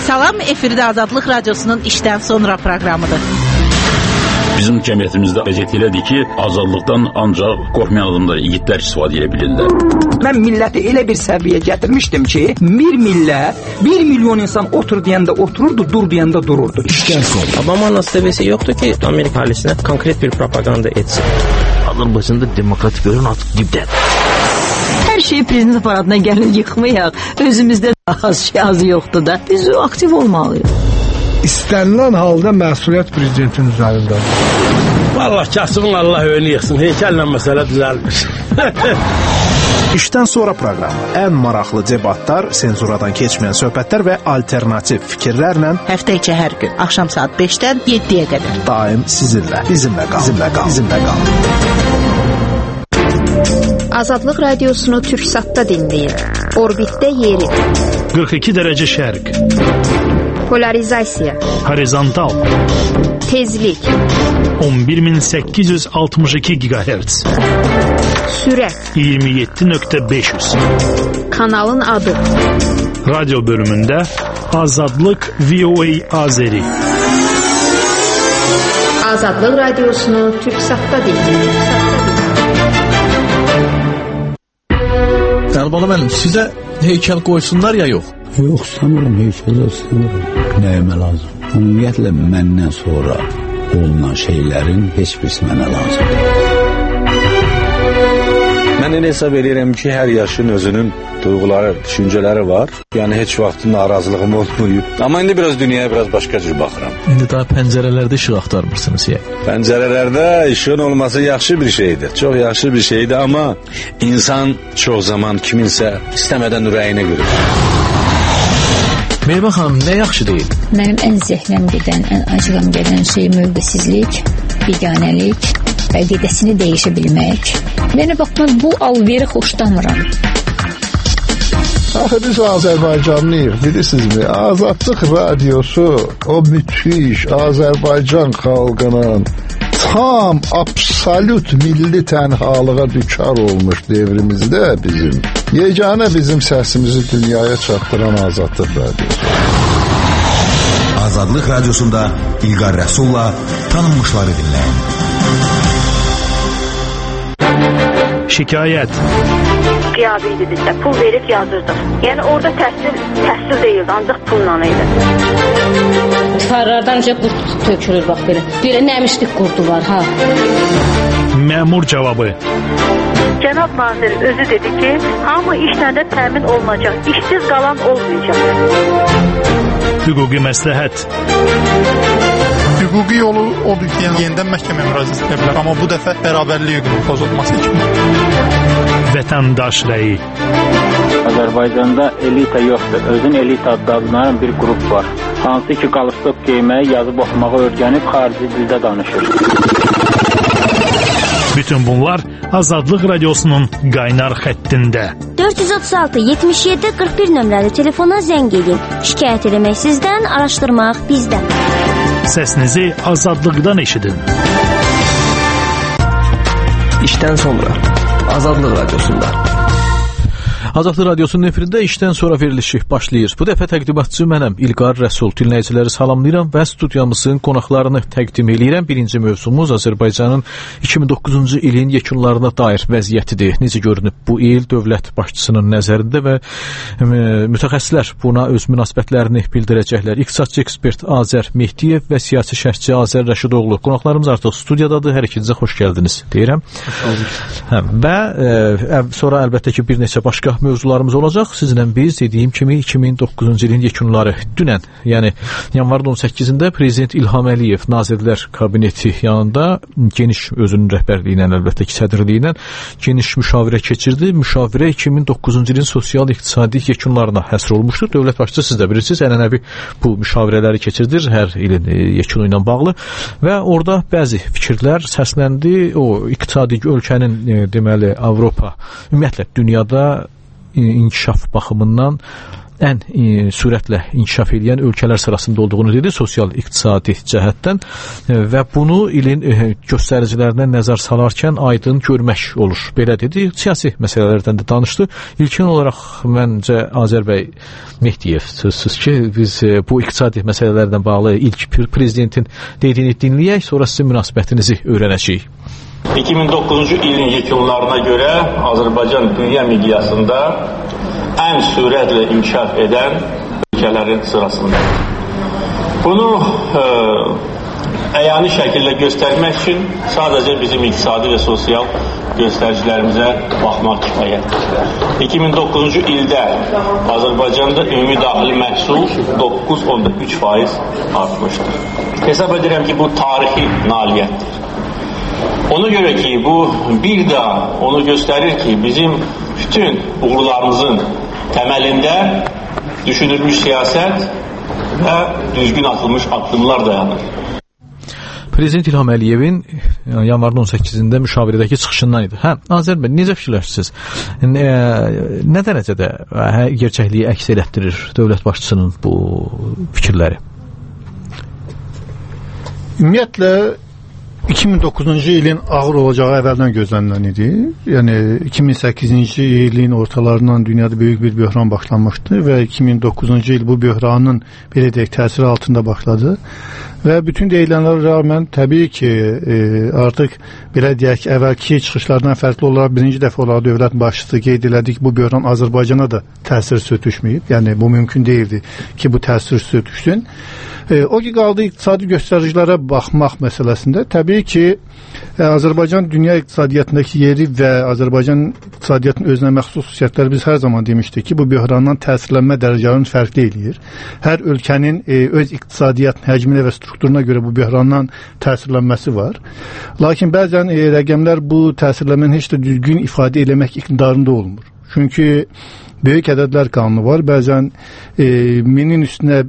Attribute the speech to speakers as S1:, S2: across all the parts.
S1: Salam, efirdə Azadlıq Radiosunun işdən sonra proqramıdır.
S2: Bizim cəmiyyətimizdə vəziyyət elədir ki, azadlıqdan ancaq qorxmayan adamlar, igidlər istifadə edə bilirlər.
S3: Mən milləti elə bir səviyyə gətirmişdim ki, bir millət, 1 milyon insan otur deyəndə otururdu, dur deyəndə dururdu.
S4: Obama'nın seviyesi yoktu ki Amerika ailesine konkret bir propaganda etsin.
S5: Azərbaycanda demokratik görün artıq dibdədir.
S6: Hər şeyi prezident aparatına gəlin yıxmayaq. Özümüzdə az yoxdur da. Biz aktiv olmalıyıq.
S7: İstənilən halda məsuliyyət prezidentin üzərindədir.
S5: Vallahi kasıbın Allah öyle yıxsın. Heykəllə məsələ düzəlmiş.
S8: İşdən sonra proqramı. Ən maraqlı debatlar, senzuradan keçməyən söhbətlər və alternativ fikirlərlə
S1: Həftə içi hər gün axşam saat 5-dən 7-yə qədər.
S8: Daim sizinlə. Bizimlə qalın.
S9: Azadlıq Radiosunu Türksatda dinləyin. Orbitdə yeri.
S10: 42 dərəcə şərq.
S9: Polarizasiya.
S10: Horizontal.
S9: Tezlik.
S10: 11862 GHz.
S9: Sürət.
S10: 27.500.
S9: Kanalın adı.
S10: Radyo bölümündə Azadlıq VOA Azeri.
S9: Azadlıq Radiosunu Türksatda dinləyin.
S5: Əlbəttə mən sizə heykəl qoysunlar ya yox?
S11: Yox, sanırım heykəl sanırım. Nəyimə lazım? Ümumiyyətlə məndən sonra olunan şeylərin heç birisi mənə lazımdır.
S12: Mən elə hesab edirəm ki, hər yaşın özünün duyğuları, düşüncələri var. Yəni heç vaxt narazılığım olmayıb. Amma indi dünyaya biraz başqa cür baxıram.
S5: İndi daha pəncərələrdə işıq axtarmırsınız ya.
S12: Pəncərələrdə işığın olması yaxşı bir şeydir. Çox yaxşı bir şeydir, amma insan çox zaman kiminsə istəmədən ürəyinə görür.
S5: Meyvə xanım, nə yaxşı deyil?
S13: Mənim ən zəhləm gedən, ən acığım gedən şey mövqesizlik, biganəlik, əqidəsini dəyişə bilmək. Yəni, bax, mən bu alveri xoşlamıram.
S7: Axı biz Azərbaycanlıyıq, bilirsinizmi? Azadlıq Radiosu o müthiş Azərbaycan xalqının tam, absolut milli tənhalığa düçar olmuş devrimizdə yeganə bizim səsimizi dünyaya çatdıran Azadlıq Radiosu.
S14: Azadlıq Radiosunda İlqar Rəsulla tanınmışları dinləyin.
S10: Şikayət.
S15: Qiyabi idi bizdə, pul verib yazırdıq. Yəni orada təhsil deyildi, ancaq pulla idi.
S13: Tifarlardan qurt tökülür, bax belə. Belə nəmişlik qurdu var, ha.
S10: Məmur cavabı.
S15: Cənab nazir özü dedi ki, hamı işlərdə təmin olunacaq, işsiz qalan olmayacaq.
S10: Hüquqi məsləhət.
S16: Hüquqi yolu odur ki, yenidən məhkəməyə müraciət edə bilər, amma bu dəfə bərabərlik hüququnun pozulması kimi.
S10: Vətəndaş rəyi.
S17: Azərbaycanda elita yoxdur, özün elita adlanan bir qrup var. Hansı ki, qalstok geyməyi, yazıb oxumağı öyrənib xarici dildə danışır.
S10: Bütün bunlar Azadlıq Radiosunun qaynar xəttində.
S18: 436-77-41 nömrəli telefona zəng edin. Şikayət eləmək sizdən, araşdırmaq bizdən.
S10: Səsinizi azadlıqdan eşidin.
S4: İşdən sonra Azadlıq Radiosunda.
S5: Azadlıq Radiosunun efirində işdən sonra verilişi başlayır. Bu dəfə təqdimatçı mənəm, İlqar Rəsul. Dinləyiciləri salamlayıram və studiyamızın qonaqlarını təqdim edirəm. Birinci mövzumuz Azərbaycanın 2009-cu ilin yekunlarına dair vəziyyətidir. Necə görünüb bu il dövlət başçısının nəzərində və mütəxəssislər buna öz münasibətlərini bildirəcəklər. İqtisadçı ekspert Azər Mehdiyev və siyasi şərhçi Azər Rəşidoğlu. Qonaqlarımız artıq studiyadadır. Hər ikinizə xoş gəldiniz deyirəm. Və sonra əlbəttə ki, bir neçə başqa mövzularımız olacaq. Sizlə biz dediyim kimi 2009-cu ilin yekunları dünən, yəni yanvarın 18-də Prezident İlham Əliyev Nazirlər Kabineti yanında geniş özünün rəhbərliyi ilə, əlbəttə ki, sədrliyi ilə geniş müşavirə keçirdi. Müşavirə 2009-cu ilin sosial-iqtisadi yekunlarına həsr olmuşdur. Dövlət başçısı siz də bilirsiniz, ənənəvi bu müşavirələri keçirdir hər ilin yekunu ilə bağlı və orada bəzi fikirlər səsləndi. O iqtisadi ölkənin deməli Avropa, ümumiyyətlə dünyada inkişaf baxımından ən sürətlə inkişaf edən ölkələr sırasında olduğunu dedi sosial-iqtisadi cəhətdən və bunu ilin göstəricilərinə nəzər salarkən aydın görmək olur. Belə dedi. Siyasi məsələlərdən də danışdı. İlkin olaraq məncə Azər bəy Mehdiyev sözsüz ki, biz bu iqtisadi məsələlərdən bağlı ilk prezidentin dediyini dinləyək, sonra sizin münasibətinizi öyrənəcəyik.
S19: 2009-cu ilin yekunlarına görə Azərbaycan dünya miqyasında ən sürətlə inkişaf edən ölkələrin sırasında. Bunu əyani şəkildə göstərmək üçün sadəcə bizim iqtisadi və sosial göstəricilərimizə baxmaq kifayətdir. 2009-cu ildə Azərbaycanda ümumi daxili məhsul 9.3% artmışdır. Hesab edirəm ki, bu tarixi nailiyyətdir. Ona görə ki, bu bir daha onu göstərir ki, bizim bütün uğurlarımızın təməlində düşünülmüş siyasət və düzgün atılmış addımlar dayanır.
S5: Prezident İlham Əliyevin yanvarın 18-də müşavirədəki çıxışından idi. Azər bəy, necə fikirləşirsiniz? Nə dərəcədə gerçəkliyi əks elətdirir dövlət başçısının bu fikirləri?
S20: Ümumiyyətlə 2009-cu ilin ağır olacağı əvvəldən gözlənilən idi. Yəni 2008-ci ilin ortalarından dünyada böyük bir böhran başlanmışdı və 2009-cu il bu böhranın belə deyək təsiri altında başladı. Və bütün deyilənlərə rağmen təbii ki, artıq belə deyək ki, əvvəlki çıxışlardan fərqli olaraq birinci dəfə olaraq dövlət başçısı qeyd elədi ki, bu böhran Azərbaycana da təsir sötüşməyib. Yəni bu mümkün deyildi ki, bu təsir sötüşsün. O ki qaldı iqtisadi göstəricilərə baxmaq məsələsində təbii ki, Azərbaycan dünya iqtisadiyyatındakı yeri və Azərbaycan iqtisadiyyatının özünə məxsus xüsusiyyətləri biz hər zaman demişdik ki, bu böhrandan təsirlənmə dərəcələrini fərqli eləyir. Hər ölkənin öz iqtisadiyyatının həcminə və strukturuna görə bu böhrandan təsirlənməsi var. Lakin bəzən rəqəmlər bu təsirlənməni heç də düzgün ifadə eləmək iqtidarında olmur. Çünki böyük ədədlər qanunu var. Bəzən 1000-in üstünə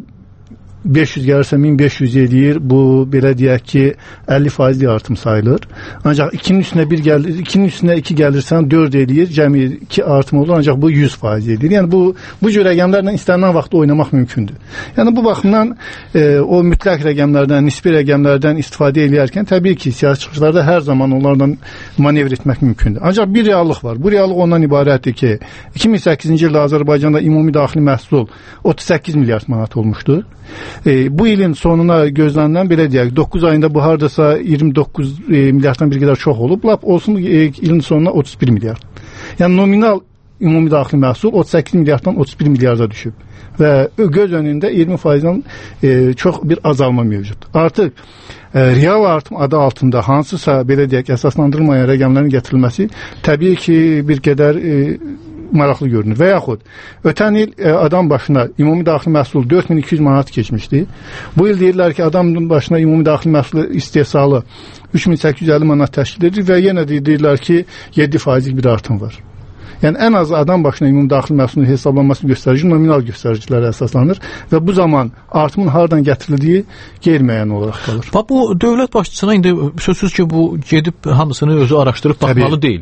S20: 500 gəlirsə 1500 eləyir. Bu belə deyək ki 50% artım sayılır. Ancaq 2-nin üstünə 1 gəlir, 2-nin üstünə 2 gəlirsən 4 eləyir. Cəmi 2 artım olur. Ancaq bu 100% eləyir. Yəni bu cür rəqəmlərlə istənilən vaxt oynamaq mümkündür. Yəni bu baxımdan o mütləq rəqəmlərdən, nisbi rəqəmlərdən istifadə edərkən təbii ki, siyasi çıxışlarda hər zaman onlardan manevr etmək mümkündür. Ancaq bir reallıq var. Bu reallıq ondan ibarətdir ki, 2008-ci ildə Azərbaycanda ümumi daxili məhsul 38 milyard manat olmuşdur. Bu ilin sonuna gözlənilən belə deyək 9 ayında bu hardasa 29 milyarddan bir qədər çox olub. Lap olsun ilin sonuna 31 milyard. Yəni nominal ümumi daxili məhsul 38 milyarddan 31 milyarda düşüb və göz önündə 20%-dən çox bir azalma mövcud. Artıq real artım adı altında hansısa belə deyək əsaslandırılmayan rəqəmlərin gətirilməsi təbii ki bir qədər maraqlı görünür. Və yaxud ötən il adam başına ümumi daxili məhsul 4200 manat keçmişdi. Bu il deyirlər ki, adam başına ümumi daxili məhsul istehsalı 3850 manat təşkil edir və yenə deyirlər ki, 7% bir artım var. Yəni ən az adam başına ümumi daxili məhsulun hesablanması göstərici nominal göstəricilərə əsaslanır və bu zaman artımın hardan gətirildiyi qeyri-müəyyən olaraq qalır.
S5: Bu dövlət başçısına indi sözsüz ki, bu gedib hamısını özü araşdırıb baxmalı deyil.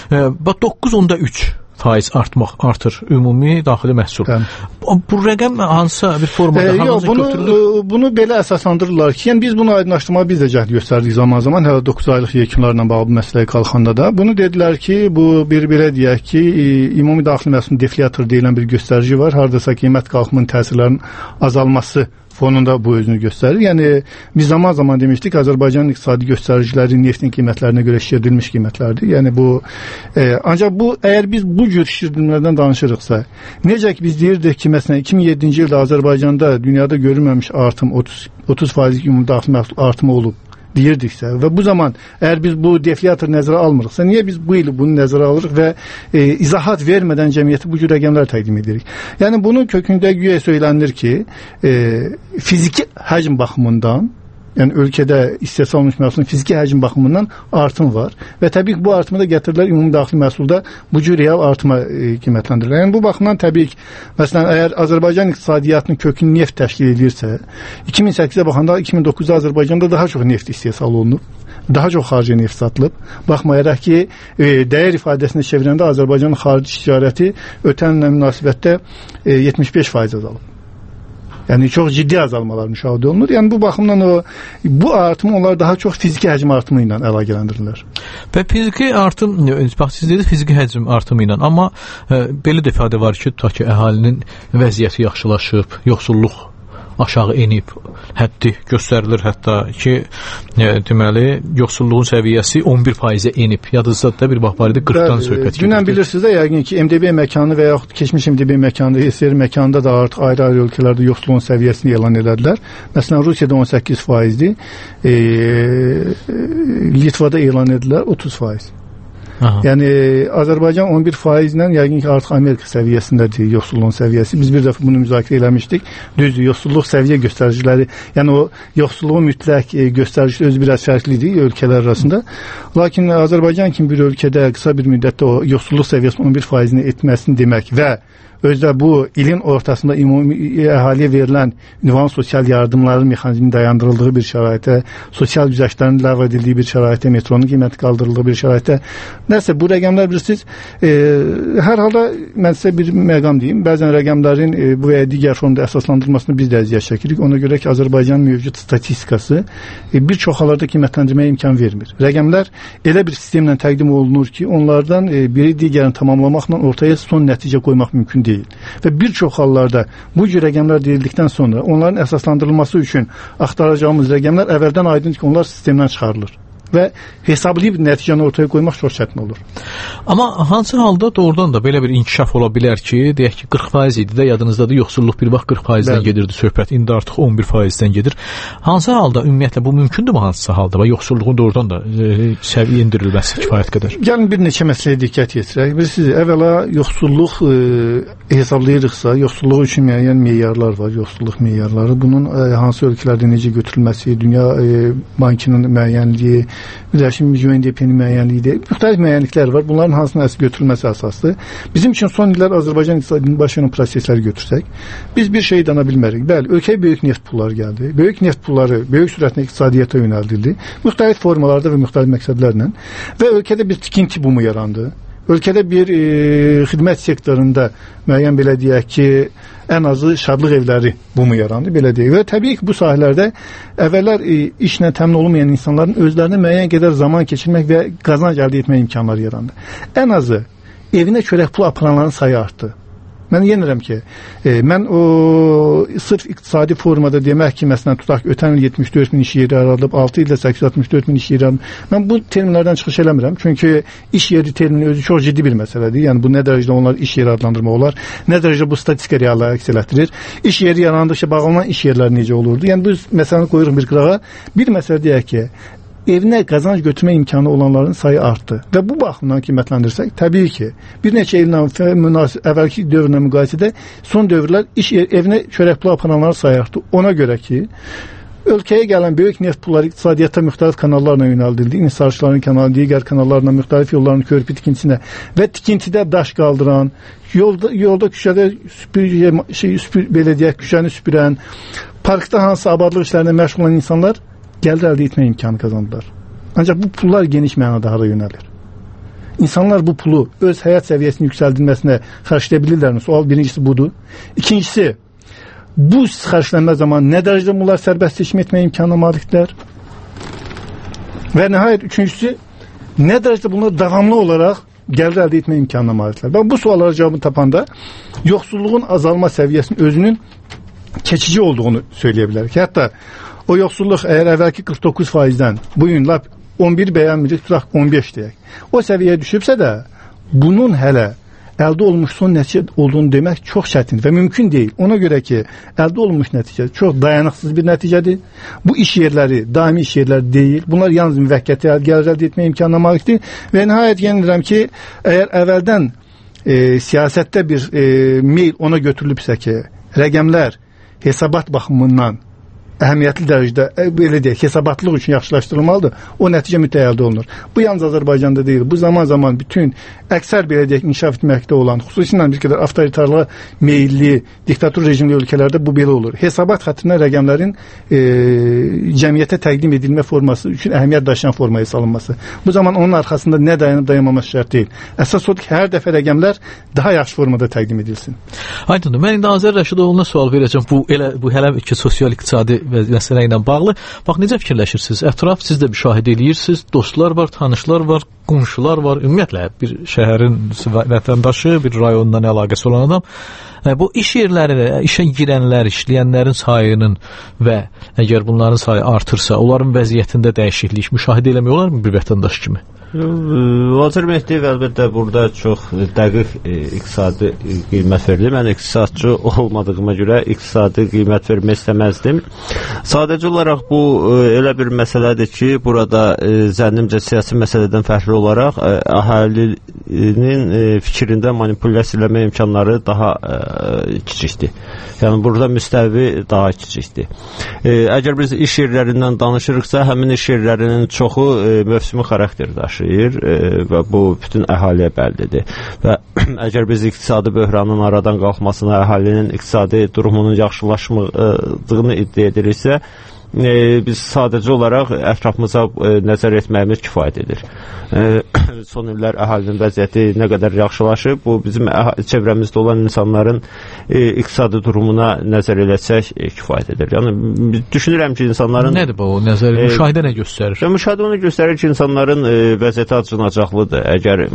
S5: 9.3% artır ümumi daxili məhsul. Bu rəqəm hansısa bir formada hansı götürülür?
S20: Bunu belə əsaslandırırlar ki, yəni biz bunu aydınlaşdırmağa biz də cəhd göstərdik zaman-zaman, hələ 9 aylıq yekunlarla bağlı bu məsələyə qalxanda da. Bunu dedilər ki, bu belə deyək ki, ümumi daxili məhsulun deflyator deyilən bir göstərici var. Hardasa qiymət qalxımının təsirlərinin azalması fonunda bu özünü göstərir. Yəni biz zaman-zaman demişdik, Azərbaycanın iqtisadi göstəriciləri neftin qiymətlərinə görə şişirdilmiş qiymətlərdir. Yəni bu ancaq bu əgər biz bu cür şişirdilmədən danışırıqsa, necə ki biz deyirdik ki, məsələn 2007-ci ildə Azərbaycanda dünyada görülməmiş artım 30% ümumi daxili məhsul artımı olub deyirdiksə və bu zaman əgər biz bu deflyator nəzərə almırıqsa, niyə biz bu il bunu nəzərə alırıq və izahat vermədən cəmiyyəti bu cür rəqəmlər təqdim edirik? Yəni bunun kökündə güya söylənilir ki, fiziki həcm baxımından Yəni ölkədə istehsal olunmuş məhsulun fiziki həcm baxımından artım var və təbii ki, bu artımı da gətirirlər ümumi daxili məhsulda bu cür real artıma qiymətləndirilir. Yəni bu baxımdan təbii ki, məsələn, əgər Azərbaycan iqtisadiyyatının kökünü neft təşkil edirsə, 2008-ə baxanda 2009-da Azərbaycanda daha çox neft istehsal olunub, daha çox xarici neft satılıb. Baxmayaraq ki, dəyər ifadəsində çevirəndə Azərbaycanın xarici ticarəti ötən illə münasibətdə 75% azalıb. Yəni çox ciddi azalmalar müşahidə olunur. Yəni bu baxımdan bu artımı onlar daha çox fiziki həcm artımı ilə əlaqələndirirlər.
S5: Və fiziki artım, bax siz dediniz fiziki həcm artımı ilə, amma belə də ifadə var ki, tutaq ki, əhalinin vəziyyəti yaxşılaşıb, yoxsulluq aşağı enib, həddi göstərilir hətta ki, deməli, yoxsulluğun səviyyəsi 11%-ə enib. Yadınızda bir bax barədə 40-dan söhbət gedir.
S20: Dünən bilirsiniz də yəqin ki, MDB məkanı və yaxud keçmiş MDB məkanı, SSR məkanında da artıq ayrı-ayrı ölkələrdə yoxsulluğun səviyyəsini elan elədilər. Məsələn, Rusiyada 18%-dir, Litvada elan edilər 30%. Aha. Yəni Azərbaycan 11% ilə yəqin ki, artıq Amerika səviyyəsindədir yoxsulluğun səviyyəsi. Biz bir dəfə bunu müzakirə eləmişdik. Düzdür, yoxsulluq səviyyə göstəriciləri, yəni o yoxsulluğun mütləq göstəricisi özü biraz fərqlidir ölkələr arasında. Lakin Azərbaycan kimi bir ölkədə qısa bir müddətdə o yoxsulluq səviyyəsinin 11%-ni etməsini demək və özdə bu ilin ortasında ümumi əhaliyə verilən ünvan sosial yardımların mexanizminin dayandırıldığı bir şəraitə, sosial güzəştlərin ləğv edildiyi bir şəraitə, metronun qiyməti qaldırıldığı bir şəraitə. Nəsə bu rəqəmlər bilirsiniz, hər halda mən sizə bir məqam deyim. Bəzən rəqəmlərin bu və ya digər formada əsaslandırılmasını biz də əziyyət çəkirik. Ona görə ki, Azərbaycanın mövcud statistikası bir çox hallarda qiymətləndirməyə imkan vermir. Rəqəmlər elə bir sistemlə təqdim olunur ki, onlardan biri digərini tamamlamaqla ortaya son nəticə qoymaq mümkün deyil. Və bir çox hallarda bu cür rəqəmlər deyildikdən sonra onların əsaslandırılması üçün axtaracağımız rəqəmlər əvvəldən aydındır ki, onlar sistemdən çıxarılır və hesablayıb nəticəni ortaya qoymaq çox çətin olur.
S5: Amma hansı halda doğrudan da belə bir inkişaf ola bilər ki, deyək ki 40% idi də, yadınızdadır, yoxsulluq bir vaxt 40%-dən gedirdi söhbət, indi artıq 11%-dən gedir. Hansı halda ümumiyyətlə bu mümkündürmü hansısa halda və yoxsulluğun doğrudan da səviyyə endirilməsi kifayət qədər?
S20: Gəlin bir neçə məsələyə diqqət yetirək. Bilirsiniz, əvvəla yoxsulluq hesablayırıqsa, yoxsulluq üçün müəyyən meyarlar var, yoxsulluq meyarları. Bunun hansı ölkələrdə necə götürülməsi, Dünya Bankının müəyyənliyi, Birləşmiş UNDP-nin müəyyənliyi, müxtəlif müəyyənliklər var. Bunların hansının əsas götürülməsi əsasdır. Bizim üçün son illər Azərbaycan iqtisadının başlayan prosesləri götürsək, biz bir şey dana bilmərik. Bəli, ölkəyə böyük neft pulları gəldi. Böyük neft pulları böyük sürətlə iqtisadiyyata yönəldildi. Müxtəlif formalarda və müxtəlif məqsədlərlə və ölkədə bir tikinti bumu yarandı. Ölkədə bir xidmət sektorunda müəyyən belə deyək ki, ən azı şadlıq evləri bumu yarandı, belə deyək. Və təbii ki, bu sahələrdə əvvəllər işlə təmin olunmayan insanların özlərinə müəyyən qədər zaman keçirmək və qazanc əldə etmək imkanları yarandı. Ən azı evinə çörək pulu aparanların sayı artdı. Mən yenirəm ki, mən o sırf iqtisadi formada demək ki, məsələn, tutaq ki, ötən il 74 min iş yeri yaradılıb, 6 ildə 864 min iş yeri yaradılıb. Mən bu terminlərdən çıxış eləmirəm. Çünki iş yeri termini özü çox ciddi bir məsələdir. Yəni, bu nə dərəcədə onlar iş yeri adlandırmaq olar, nə dərəcədə bu statistika reallığa əks elətdirir. İş yeri yarandıqca bağlanan iş yerləri necə olurdu? Yəni, bu məsələni qoyuruq bir qırağa. Bir məsələ deyək ki, evinə qazanc götürmə imkanı olanların sayı artdı. Və bu baxımdan qiymətləndirsək, təbii ki, bir neçə illə əvvəlki dövrlə müqayisədə son dövrlər evinə çörək pulu aparanların sayı artdı. Ona görə ki, ölkəyə gələn böyük neft pulları iqtisadiyyata müxtəlif kanallarla yönəldildi. İnhisarçıların kanalı, digər kanallarla, müxtəlif yolların körpü tikintisinə və tikintidə daş qaldıran, yolda küçədə belə deyək, küçəni süpürən, parkda hansı abadlıq işlərinə məşğul olan insanlar gəlir əldə etmə imkanı qazandılar. Ancaq bu pullar geniş mənada hara yönəlir? İnsanlar bu pulu öz həyat səviyyəsinin yüksəldilməsinə xərcləyə bilirlərmi? Sual birincisi budur. İkincisi, bu xərclənmə zamanı nə dərəcədə bunlar sərbəst seçim etmə imkanına malikdirlər? Və nəhayət üçüncüsü, nə dərəcədə bunlar davamlı olaraq gəlir əldə etmə imkanına malikdirlər? Bu suallara cavabını tapanda yoxsulluğun azalma səviyyəsinin özünün keçici olduğunu söyləyə bilərik. Hətta o yoxsulluq əgər əvvəlki 49%-dən bu gün 11 bəyənmirik, tutaq 15 deyək. O səviyyəyə düşübsə də bunun hələ əldə olunmuş son nəticə olduğunu demək çox çətin və mümkün deyil. Ona görə ki, əldə olunmuş nəticə çox dayanıqsız bir nəticədir. Bu iş yerləri, daimi iş yerləri deyil. Bunlar yalnız müvəqqəti gəlir əldə etmə imkanına malikdir. Və nəhayət yenilirəm ki, əgər əvvəldən siyasətdə bir meyl ona götürülübsə ki, rəqəmlər hesabat baxımından əhəmiyyətli dərəcədə belə deyək, hesabatlıq üçün yaxşılaşdırılmalıdır. O nəticə mütləq əldə olunur. Bu yalnız Azərbaycanda deyil. Bu zaman bütün əksər belə deyək inkişaf etməkdə olan, xüsusilə bir qədər avtoritarlığa meylli diktator rejimli ölkələrdə bu belə olur. Hesabat xətrinə rəqəmlərin cəmiyyətə təqdim edilmə forması üçün əhəmiyyət daşıyan formaya salınması. Bu zaman onun arxasında nə dayanıb dayanmaması şərt deyil. Əsas odur ki, hər dəfə rəqəmlər daha yaxşı formada təqdim edilsin.
S5: Aydındır. Mən indi Azər Rəşidovuna sual verəcəm. Bu hələ ki sosial-iqtisadi məsələ ilə bağlı. Bax, necə fikirləşirsiniz? Ətraf siz də müşahidə edirsiniz. Dostlar var, tanışlar var, qonşular var. Ümumiyyətlə bir şəhərin vətəndaşı, bir rayondan əlaqəsi olan adam bu iş yerləri, işə girənlər, işləyənlərin sayının və əgər bunların sayı artırsa, onların vəziyyətində dəyişiklik müşahidə eləmək olarmı bir vətəndaş kimi?
S21: Vazir Mehdiyev əlbəttə burada çox dəqiq iqtisadi qiymət verdi. Mən iqtisadçı olmadığıma görə iqtisadi qiymət vermək istəməzdim. Sadəcə olaraq bu elə bir məsələdir ki, burada zənnimcə siyasi məsələdən fərqli olaraq əhalinin fikrində manipulyasiya eləmə imkanları daha kiçikdir. Yəni burada müstəvi daha kiçikdir. Əgər biz iş yerlərindən danışırıqsa, həmin iş yerlərinin çoxu mövsümi xarakter daşıyır və bu bütün əhaliyə bəllidir. Və əgər biz iqtisadi böhranın aradan qalxmasına, əhalinin iqtisadi durumunun yaxşılaşmadığını iddia ediriksə, biz sadəcə olaraq ətrafımıza nəzər etməyimiz kifayət edir. Son illər əhalinin vəziyyəti nə qədər yaxşılaşıb, bu bizim çevrəmizdə olan insanların iqtisadi durumuna nəzər eləsək kifayət edir. Yəni düşünürəm ki, insanların
S5: nədir bu nəzər? Müşahidə nə göstərir?
S21: Müşahidə onu göstərir ki, insanların vəziyyəti acınacaqlıdır. Əgər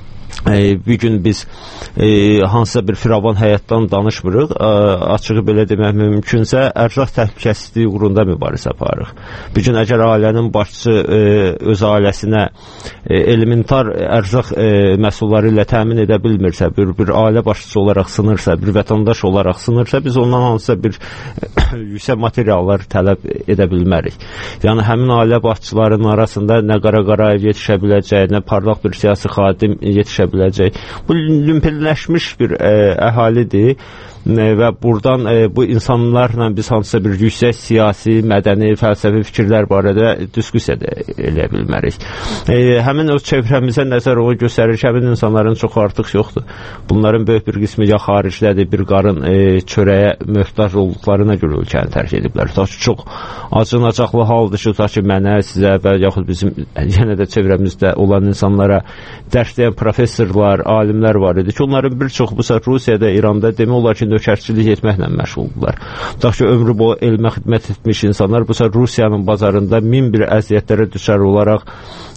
S21: bir gün biz hansısa bir firavan həyatdan danışmırıq, açığı belə demək mümkünsə, ərzaq təhlükəsizliyi uğrunda mübarizə aparırıq. Bir gün əgər ailənin başçısı öz ailəsinə elementar ərzaq məhsulları ilə təmin edə bilmirsə, bir ailə başçısı olaraq sınırsa, bir vətəndaş olaraq sınırsa, biz ondan hansısa bir yüksək materiallar tələb edə bilmərik. Yəni həmin ailə başçılarının arasında nə qara yetişə biləcək, nə parlaq bir siyasi xadim yetişə biləcək. Bu lümpelləşmiş bir əhalidir və buradan bu insanlarla biz hansısa bir yüksək siyasi, mədəni, fəlsəfi fikirlər barədə diskussiya eləyə bilmərik. Həmin o çevrəmizə nəzər onu göstərir ki, həmin insanların çoxu artıq yoxdur. Bunların böyük bir qismi ya xaricdədir, bir qarın çörəyə möhtac olduqlarına görə ölkəni tərk ediblər. Çox acınacaqlı haldır ki, ki mənə, sizə və yaxud bizim yenə də çevrəmizdə olan insanlara dərsləyən professorlar, alimlər var idi ki, onların bir çox bu saat Rusiyada, İranda demək olar ki, nökərçilik etməklə məşğuldular. Tutaq ki, ömrü boyu elmə xidmət etmiş insanlar bu saat Rusiyanın bazarında min bir əziyyətlərə düşər olaraq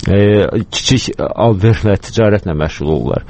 S21: kiçik alverlə, ticarətlə məşğul olurlar.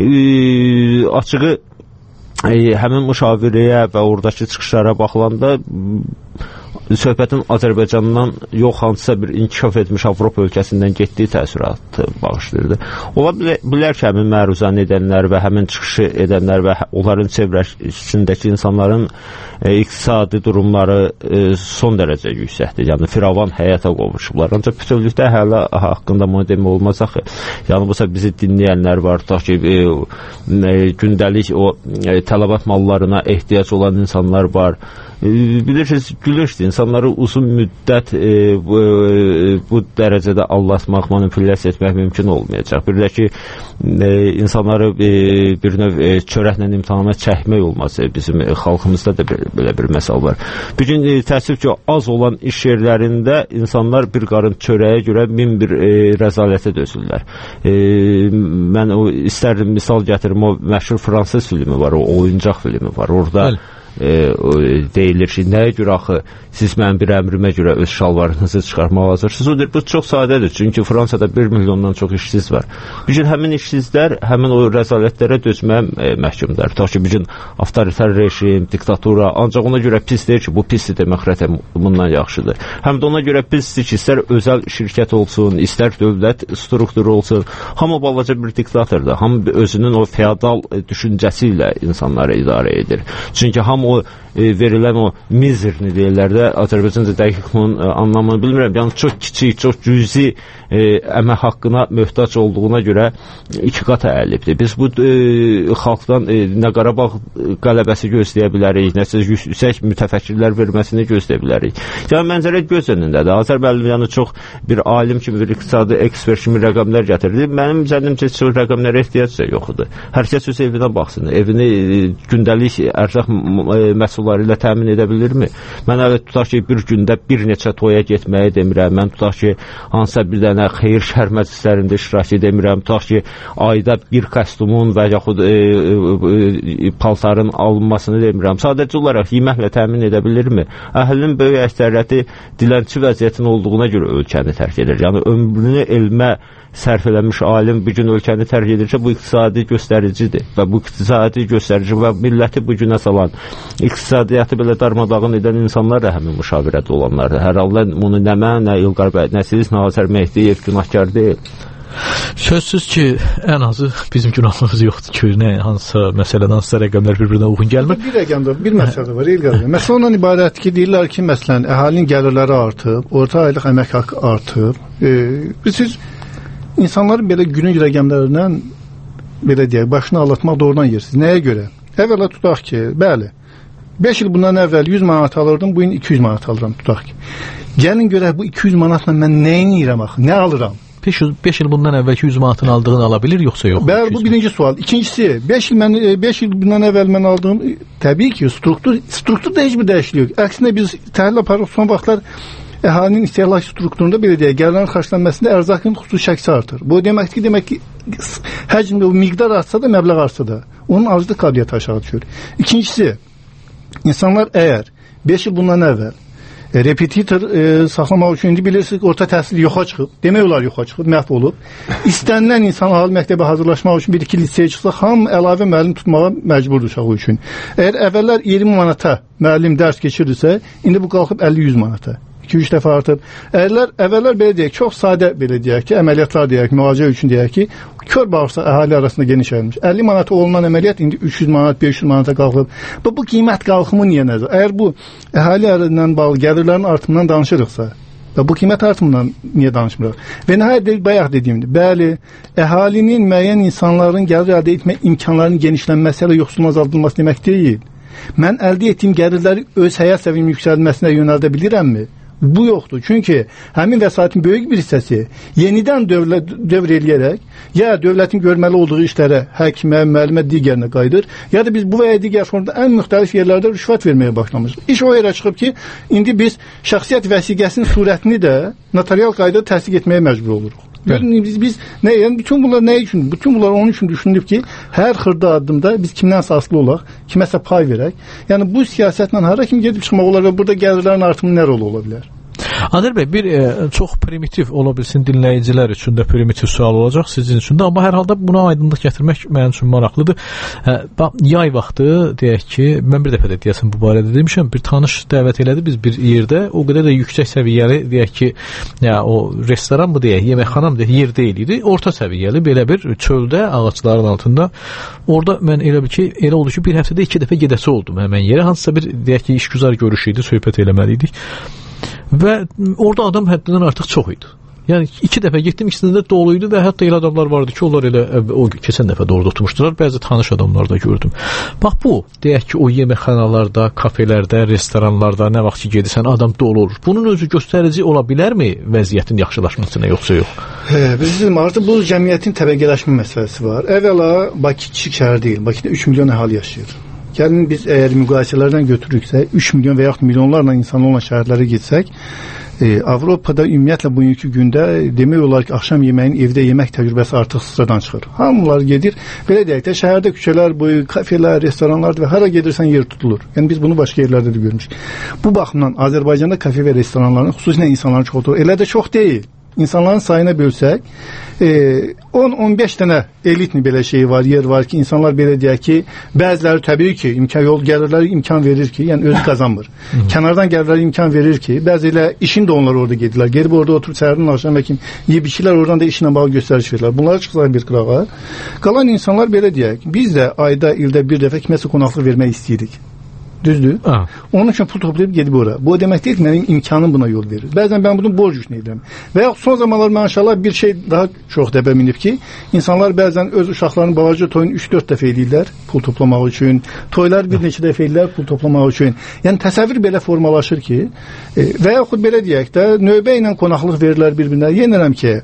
S21: Açığı həmin müşavirəyə və oradakı çıxışlara baxılanda söhbətin Azərbaycandan yox, hansısa bir inkişaf etmiş Avropa ölkəsindən getdiyi təəssüratı bağışlayırdı. Ola bilər ki, həmin məruzəni edənlər və həmin çıxışı edənlər və onların çevrəsindəki insanların iqtisadi durumları son dərəcə yüksəkdir. Yəni firavan həyata qovuşublar. Ancaq bütövlükdə hələ haqqında bunu demək olmaz axı. Yəni bu bizi dinləyənlər var, tutaq ki, gündəlik o tələbat mallarına ehtiyac olan insanlar var. Bilirsiniz, gülüncdür, insanları uzun müddət bu dərəcədə aldatmaq, manipulyasiya etmək mümkün olmayacaq. Bir də ki, insanları bir növ çörəklə imtihana çəkmək olmaz. Bizim xalqımızda da belə bir məsəl var. Bir gün təəssüf ki, az olan iş yerlərində insanlar bir qarın çörəyə görə min bir rəzalətə dözürlər. Mən istərdim misal gətirim, o məşhur fransız filmi var, o oyuncaq filmi var. Orada deyilir ki, nəyə görə axı siz mənim bir əmrimə görə öz şalvarınızı çıxarmaq hazırsınız? Bu çox sadədir, çünki Fransada 1 milyondan çox işsiz var. Bir gün həmin işsizlər həmin o rəzalətlərə dözməyə məhkumdur. Tutaq ki, bir gün avtoritar rejim, diktatura, ancaq ona görə pis deyir ki, bu pisdir demək rətəm bundan yaxşıdır. Həm də ona görə pisdir ki, istər özəl şirkət olsun, istər dövlət strukturu olsun, hamı balaca bir diktatordur. Hamı özünün o feodal düşüncəsi ilə insanları idarə edir. Çünki hamı o verilən o mizerni deyirlər də, Azərbaycanca dəqiq bunun anlamını bilmirəm. Yəni çox kiçik, çox cüzi əmək haqqına möhtac olduğuna görə 2 qat əyilibdir. Biz bu xalqdan nə Qarabağ qələbəsi gözləyə bilərik, nə yüksək mütəfəkkirlər verməsini gözləyə bilərik. Yəni mənzərə göz önündədir. Azər müəllim yəni çox bir alim kimi, bir iqtisadi ekspert kimi rəqəmlər gətirdi. Mənim zənnimcə çox rəqəmlərə ehtiyac yoxdur. Hər kəs öz evinə baxsın. Evini gündəlik ərzaq məhsulları ilə təmin edə bilirmi? Mən elə tutaq ki, bir gündə bir neçə toya getməyi demirəm. Mən tutaq ki, hansısa bir dənə xeyir-şər məclislərində iştirak edirəm. Tutaq ki, ayda bir kostyumun və yaxud paltarın alınmasını demirəm. Sadəcə olaraq yeməklə təmin edə bilirmi? Əhlinin böyük əksəriyyəti dilənçi vəziyyətin olduğuna görə ölkəni tərk edir. Yəni ömrünü elmə sərf eləmiş alim bu gün ölkəni tərk edirsə, bu iqtisadi göstəricidir və bu iqtisadi göstərici və milləti bu günə salan, iqtisadiyyatı belə darmadağın edən insanlar da həmin müşavirədə olanlardır. Hər halda bunu nə mən, nə İlqar bəy, nə siz, nə Azər Mehdiyev günahkar deyil.
S5: Sözsüz ki, ən azı bizim günahımız yoxdur ki, nə hansısa məsələdən hansısa rəqəmlər bir-birinə uyğun gəlmir.
S20: Bir rəqəmdə bir məsələ var, İlqar bəy. Məsələ ondan ibarət ki, deyirlər ki, məsələn, əhalinin gəlirləri artıb, orta aylıq əmək haqqı artıb. Siz insanların belə günlük rəqəmlərindən belə deyək, başını ağlatmaq doğrudan yersiniz. Nəyə görə? Əvvəla tutaq ki, bəli, 5 il bundan əvvəl 100 manat alırdım, bu gün 200 manat alıram, tutaq ki. Gəlin görək bu 200 manatla mən nəyin yiyirəm axı, nə alıram?
S5: 5 il bundan əvvəlki 100 manatın aldığını ala bilir, yoxsa yox?
S20: Bəli, bu birinci sual. İkincisi, 5 il bundan əvvəl mən aldığım, təbii ki, strukturda heç bir dəyişiklik yox. Əksinə biz təhlil aparıq, son vaxtlar əhalinin istehlak strukturunda belə deyək, gəlirlərin xərclənməsində ərzaqın xüsusi şəksi artır. Bu demək ki, həcm, miqdar artsa da, məbləğ artsa da, onun arzı qabiliyyəti aşağı düşür. İkincisi, insanlar əgər 5 il bundan əvvəl repetitor saxlamaq üçün indi bilirsiniz orta təhsil yoxa çıxıb, demək olar yoxa çıxıb, məhv olub. İstənilən insan ali məktəbə hazırlaşmaq üçün 1-2 liseye çıxsa, hamı əlavə müəllim tutmağa məcburdur uşağı üçün. Əgər əvvəllər 20 manata müəllim dərs keçirirsə, indi bu qalxıb 50-100 manata. 2-3 dəfə artıb. Əvvəllər belə deyək, çox sadə belə deyək ki, əməliyyatlar deyək, müalicə üçün deyək ki, kör bağırsa əhali arasında geniş yayılmış. 50 manata olunan əməliyyat indi 300 manat, 500 manata qalxıb. Bu qiymət qalxımı niyə nəzər? Əgər bu əhali arasından bağlı gəlirlərin artımından danışırıqsa, və bu qiymət artımından niyə danışmırıq? Və nəhayət bayaq dediyimdir, bəli, əhalinin müəyyən insanların gəlir əldə etmə imkanlarının genişlənməsi ilə yoxsulluğun azaldılması demək deyil. Mən əldə etdiyim gəlirləri öz həyat səviyyəmin yüksəlməsinə yönəldə bilirəmmi? Bu yoxdur. Çünki həmin vəsaitin böyük bir hissəsi yenidən dövr eləyərək ya dövlətin görməli olduğu işlərə, həkimə, müəllimə, digərinə qayıdır, ya da biz bu və ya digər formada ən müxtəlif yerlərdə rüşvət verməyə başlamışıq. İş o yerə çıxıb ki, indi biz şəxsiyyət vəsiqəsinin surətini də notarial qaydada təsdiq etməyə məcbur oluruq. Biz nə, yəni bütün bunlar nə üçün? Bütün bunlar onun üçün düşünülüb ki, hər xırda addımda biz kimdənsə asılı olaq, kiməsə pay verək. Yəni bu siyasətlə hara kim gedib çıxmaq olar və burada gəlirlərin artımı nə rolu ola bilər?
S5: Adil bəy, bir çox primitiv ola bilsin dinləyicilər üçün də primitiv sual olacaq sizin üçün də, amma hər halda buna aydınlıq gətirmək mənim üçün maraqlıdır. Yay vaxtı deyək ki, mən bir dəfə də deyəsən bu barədə demişəm, bir tanış dəvət elədi biz bir yerdə, o qədər də yüksək səviyyəli deyək ki, ya o restoran mı deyək, yeməkxana mı deyək, yer deyil idi, orta səviyyəli belə bir çöldə, ağacların altında. Orada mən elə bil ki, elə oldu ki, bir həftədə 2 dəfə gedəsi oldum həmən yerə, hansısa bir deyək ki, işgüzar görüş idi, söhbət eləməliydik. Və orada adam həddindən artıq çox idi. Yəni 2 dəfə getdim, ikisində də doluydu və hətta elə adamlar vardı ki, onlar elə o keçən dəfə də orada oturmuşdular, bəzi tanış adamlar da gördüm. Bax bu, deyək ki, o yeməkxanalarda, kafelərdə, restoranlarda nə vaxt ki gedirsən, adam dolu olur. Bunun özü göstərici ola bilərmi vəziyyətin yaxşılaşmasına, yoxsa yox?
S20: Bizim artıq bu cəmiyyətin təbəqələşmə məsələsi var. Əvvəla Bakı kiçik şəhər deyil, Bakıda 3 milyon əhali yaşayır. Gəlin biz əgər müqayisələrdən götürürüksə, 3 milyon və yaxud milyonlarla insan olan şəhərlərə getsək, Avropada ümumiyyətlə bugünkü gündə demək olar ki, axşam yeməyinin evdə yemək təcrübəsi artıq sıradan çıxır. Hamılar gedir, belə deyək də, şəhərdə küçələr boyu, kafelər, restoranlar və hara gedirsən yer tutulur. Yəni biz bunu başqa yerlərdə də görmüşük. Bu baxımdan Azərbaycanda kafe və restoranların, xüsusilə insanların çox olur. Elə də çox deyil. İnsanların sayına bölsək, 10-15 dənə elitni belə şey var, yer var ki, insanlar belə deyək ki, bəziləri təbii ki, yol gəlirləri imkan verir ki, yəni özü qazanmır. Kənardan gəlirləri imkan verir ki, bəzi elə işin də onlar orada gedirlər. Gedib orada oturub səhərdən axşam həkim yeyib içirlər, oradan da işinə bağlı göstəriş verirlər. Bunları çıxsaq bir qırağa. Qalan insanlar belə deyək, biz də ayda, ildə bir dəfə kiməsə qonaqlıq vermək istəyirik. Düzdür? Onun üçün pul toplayıb gedib ora. Bu demək deyil ki, mənim imkanım buna yol verir. Bəzən mən bunu borc yükünə edirəm. Və ya son zamanlar maşallah bir şey daha çox dəbə minib ki, insanlar bəzən öz uşaqlarının balaca toyunu 3-4 dəfə edirlər pul toplamaq üçün. Toylar bir neçə dəfə edirlər pul toplamaq üçün. Yəni təsəvvür belə formalaşır ki, və yaxud belə deyək də, növbə ilə qonaqlıq verirlər bir-birinə. Yenirəm ki,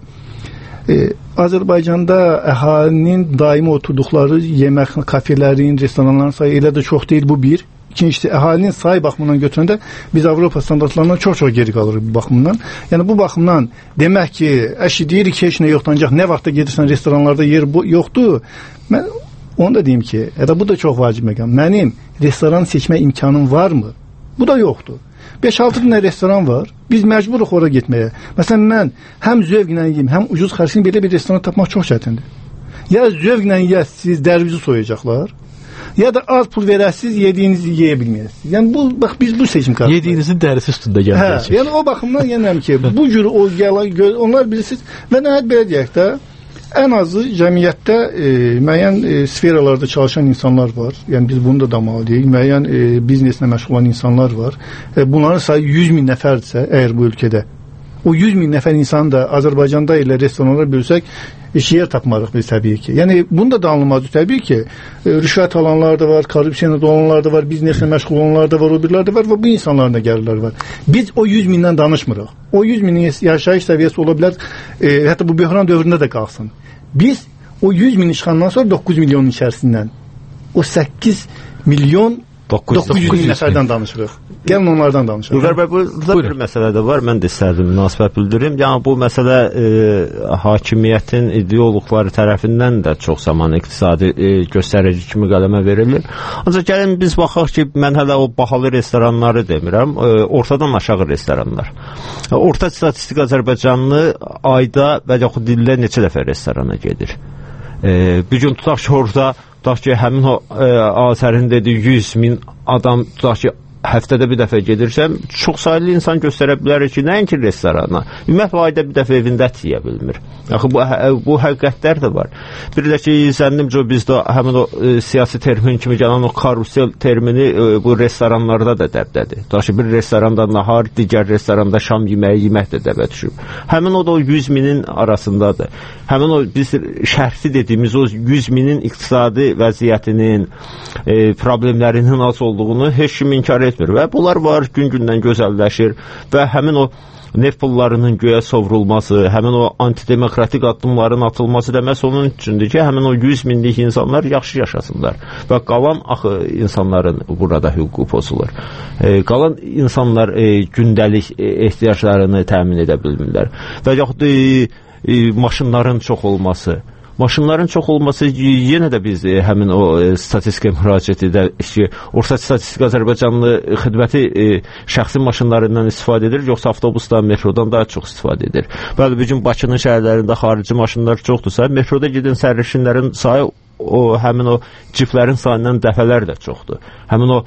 S20: Azərbaycanda əhalinin daimi oturduqları yemək kafelerin, restoranların sayı elə də çox deyil, bu bir. İkincisi, əhalinin sayı baxımından götürəndə biz Avropa standartlarından çox-çox geri qalırıq bu baxımdan. Yəni bu baxımdan demək ki, əşi deyirik ki, heç nə yoxdur, ancaq nə vaxtda gedirsən restoranlarda yer yoxdur. Mən onu da deyim ki, bu da çox vacib məqam. Mənim restoran seçmə imkanım varmı? Bu da yoxdur. 5-6 dənə restoran var. Biz məcburuq ora getməyə. Məsələn, mən həm zövqlə yeyim, həm ucuz xərcin belə bir restoran tapmaq çox çətindir. Ya zövqlə yeyəsiniz, dərvizi soyacaqlar, ya da az pul verəsiniz, yediyinizi yeyə bilməyəsiniz. Yəni bu bax biz bu seçim qarşısındayıq. Yediyinizin dərisi üstündə gələcək. Yəni o baxımdan yenəm ki, bu cür o onlar bilirsiniz və nəhayət belə deyək də, ən azı cəmiyyətdə müəyyən sferalarda çalışan insanlar var. Yəni biz bunu da damalıyıq. Müəyyən bizneslə məşğul olan insanlar var. Bunların sayı 100 min nəfərdirsə, əgər bu ölkədə o 100 min nəfər insanı da Azərbaycanda ilə restoranlara bölsək, yer tapmarıq biz təbii ki. Yəni bunu da danılmazdır təbii ki. Rüşvət alanlar da var, korrupsiyada olanlar da var, bizneslə məşğul olanlar da var, o birlər də var və bu insanların da gəlirlər var. Biz o 100 mindən danışmırıq. O 100 minin yaşayış səviyyəsi ola bilər, hətta bu böhran dövründə də qalsın. Biz o 100 min çıxandan sonra 9 milyonun içərisindən o 8 milyon 900 min nəfərdən danışırıq. Gəlin onlardan danışaq.
S21: İlqar bəy, burada bir məsələ də var. Mən də istərdim münasibət bildirim. Yəni bu məsələ hakimiyyətin ideoloqları tərəfindən də çox zaman iqtisadi göstərici kimi qələmə verilir. Ancaq gəlin biz baxaq ki, mən hələ o bahalı restoranları demirəm, ortadan aşağı restoranlar. Orta statistik Azərbaycanlı ayda və yaxud ildə neçə dəfə restorana gedir? Bir gün tutaq ki, orada tutaq ki, həmin o Azərin dediyi 100 min adam tutaq ki, həftədə bir dəfə gedirsəm, çox sayılı insan göstərə bilər ki, nəinki restorana, ümumiyyətlə ayda bir dəfə evində ət yeyə bilmir. Axı, bu həqiqətlər də var. Bir də ki, zənnimcə bizdə həmin o siyasi termin kimi gələn o karusel termini bu restoranlarda da dəbdədir. Tutaq ki, bir restoranda nahar, digər restoranda şam yeməyi yemək də dəbə düşüb. Həmin o da o 100 minin arasındadır. Həmin o biz şərhli dediyimiz o 100 minin iqtisadi vəziyyətinin, problemlərinin az olduğunu heç kim inkar etmir və bunlar var, gün-gündən gözəlləşir və həmin o neft pullarının göyə sovrulması, həmin o antidemokratik addımların atılması deməsi onun üçündür ki, həmin o 100 minlik insanlar yaxşı yaşasınlar və qalan axı insanların burada hüququ pozulur. Qalan insanlar gündəlik ehtiyaclarını təmin edə bilmirlər və yaxud maşınların çox olması. Maşınların çox olması yenə də biz həmin o statistikaya müraciət edək ki, orta statistik Azərbaycanlı xidməti şəxsi maşınlarından istifadə edir, yoxsa avtobusdan, metrodan daha çox istifadə edir. Bəli, bir gün Bakının şəhərlərində xarici maşınlar çoxdursa, metroda gedən sərnişinlərin sayı həmin o ciplərin sayından dəfələr də çoxdur. Həmin o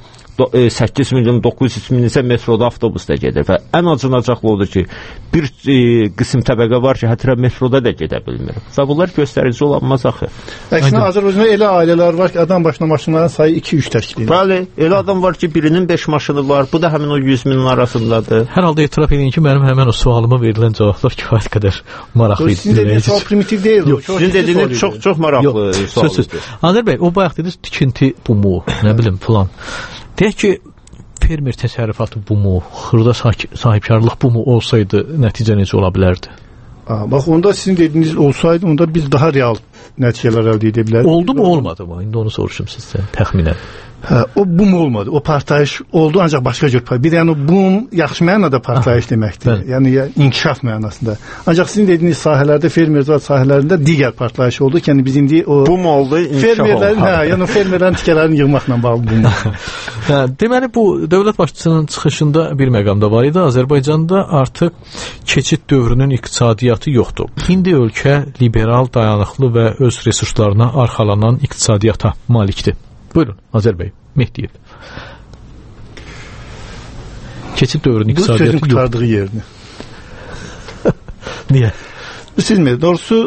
S21: 8 milyon, 900 min isə metroda, avtobusda gedir və ən acınacaqlı odur ki, bir qism təbəqə var ki, hətta metroda da gedə bilmir və bunlar göstərici olanmaz axı.
S20: Əksinə, Azərbaycanda elə ailələr var ki, adam başına maşınların sayı 2-3 təşkil edir.
S21: Bəli, elə adam var ki, birinin 5 maşını var, bu da həmin o 100 minin arasındadır.
S5: Hər halda etiraf edin ki, mənim həmin o sualıma verilən cavablar kifayət qədər maraqlı idi.
S20: Sizin dediyiniz sual primitiv deyil.
S21: Sizin dediyiniz çox maraqlı sual.
S5: Azər bəy, o bayaq dediniz, tikinti bumu, nə bilim, filan. Deyək ki, fermer təsərrüfatı bumu, xırda sahibkarlıq bumu olsaydı, nəticə necə ola bilərdi?
S20: Bax, onda sizin dediyiniz olsaydı, onda biz daha real nəticələr əldə edə bilərdik.
S5: Oldu mu, olmadı mı? İndi onu soruşum sizdən, təxminən.
S20: O bum olmadı. O partlayış oldu, ancaq başqa cür partlayış. Bir yəni bum yaxşı mənada partlayış deməkdir. Yəni inkişaf mənasında. Ancaq sizin dediyiniz sahələrdə, fermerlər sahələrində digər partlayış oldu. Yəni biz indi o
S21: bum oldu, inkişaf oldu.
S20: Yəni fermerlərin tikələrini yığmaqla bağlı bum.
S5: Deməli bu dövlət başçısının çıxışında bir məqam da var idi. Azərbaycanda artıq keçid dövrünün iqtisadiyyatı yoxdur. İndi ölkə liberal, dayanıqlı və öz resurslarına arxalanan iqtisadiyyata malikdir. Buyurun, Azər bəy, Mehdiyev. Keçid dövrünün iqtisadiyyatı yoxdur.
S20: Bu sözün qutardığı yerini.
S5: Niyə?
S20: Sizmi, doğrusu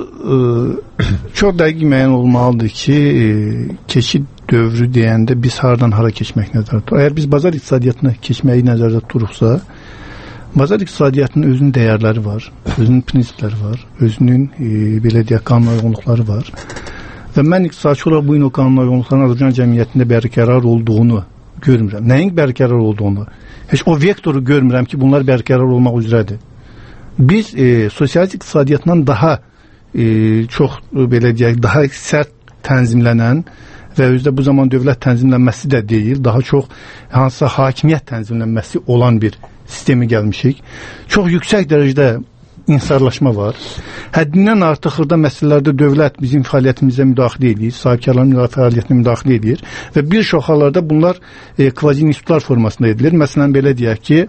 S20: çox dəqiq müəyyən olmalıdır ki, keçid dövrü deyəndə biz hardan hara keçmək nəzərdə tutur. Əgər biz bazar iqtisadiyyatına keçməyi nəzərdə tuturuqsa, bazar iqtisadiyyatının özünün dəyərləri var, özünün prinsipləri var, özünün belə deyək qanun uyğunluqları var. Və mən iqtisadçı olaraq bu gün o qanun uyğunluqların Azərbaycan cəmiyyətində bərqərar olduğunu görmürəm. Nəyin bərqərar olduğunu? Heç o vektoru görmürəm ki, bunlar bərqərar olmaq üzrədir. Biz sosialist iqtisadiyyatdan daha çox belə deyək, daha sərt tənzimlənən və özdə bu zaman dövlət tənzimlənməsi də deyil, daha çox hansısa hakimiyyət tənzimlənməsi olan bir sistemi gəlmişik. Çox yüksək dərəcədə insarlaşma var. Həddindən artıq xırda məsələlərdə dövlət bizim fəaliyyətimizə müdaxilə edir, sahibkarların fəaliyyətinə müdaxilə edir və bir çox hallarda bunlar kvazi institutlar formasında edilir. Məsələn, belə deyək ki,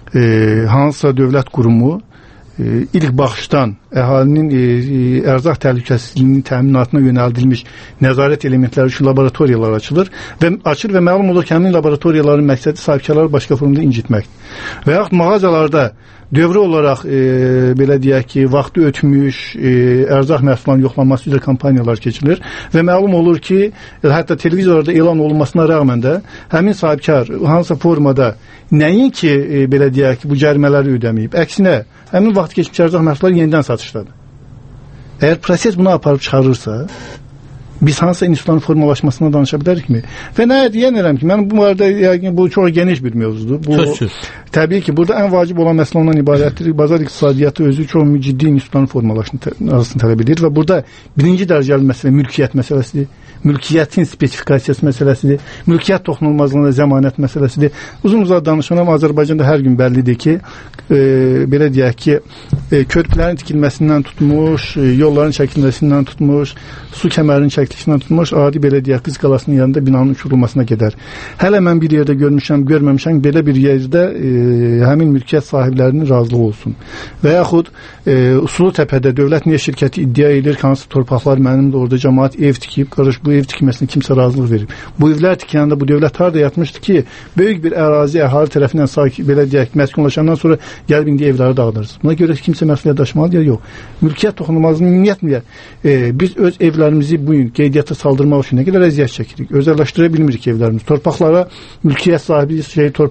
S20: hansısa dövlət qurumu ilk baxışdan əhalinin ərzaq təhlükəsizliyinin təminatına yönəldilmiş nəzarət elementləri üçün laboratoriyalar açılır və məlum olur ki, həmin laboratoriyaların məqsədi sahibkarları başqa formada incitməkdir. Və yaxud mağazalarda dövrü olaraq belə deyək ki, vaxtı ötmüş ərzaq məhsullarının yoxlanması üzrə kampaniyalar keçirilir və məlum olur ki, hətta televizorda elan olunmasına rəğmən də həmin sahibkar hansısa formada nəinki belə deyək ki, bu cərimələri ödəməyib, əksinə həmin vaxt keçmiş ərzaq məhsulları yenidən satışdadır. Əgər proses bunu aparıb çıxarırsa, biz hansısa institutların formalaşmasına danışa bilərikmi? Və nə deyənirəm ki, mən bu arada bu çox geniş bir mövzudur. Bu təbii ki, burada ən vacib olan məsələ ondan ibarətdir. Bazar iqtisadiyyatı özü çox ciddi institutların formalaşmasını tələb edir və burada birinci dərəcəli məsələ mülkiyyət məsələsidir. Mülkiyyətin spesifikasiyası məsələsidir. Mülkiyyət toxunulmazlığına zəmanət məsələsidir. Uzun-uzaq danışanam, Azərbaycanda hər gün bəllidir ki, belə deyək ki, körpülərin tikilməsindən tutmuş, yolların çəkilməsindən tutmuş, su kəmərinin çəkilməsindən tutmuş, adi belə deyək, Qız Qalasının yanında binanın uçurulmasına gedər. Hələ mən bir yerdə görməmişəm, belə bir yerdə həmin mülkiyyət sahiblərinin razılığı olsun. Və yaxud Usulu Təpədə dövlət niyə şirkəti iddia edir ki, hansı torpaqlar mənimdir, orada cəmaət ev tikib, qarış bu ev tikilməsinə kimsə razılıq verib. Bu evlər tikiləndə bu dövlət harda yatmışdı ki, böyük bir ərazi əhali tərəfindən belə deyək, məskunlaşandan sonra gəlib indi evləri dağıdırız. Buna görə kimsə məsuliyyət daşımalıdır ya, yox. Mülkiyyət toxunulmazlığının ümumiyyətlə biz öz evlərimizi bu gün qeydiyyata saldırmaq üçün nə qədər əziyyət çəkirik. Özəlləşdirə bilmirik evlərimizi. Torpaqlara mülkiyyət sahibi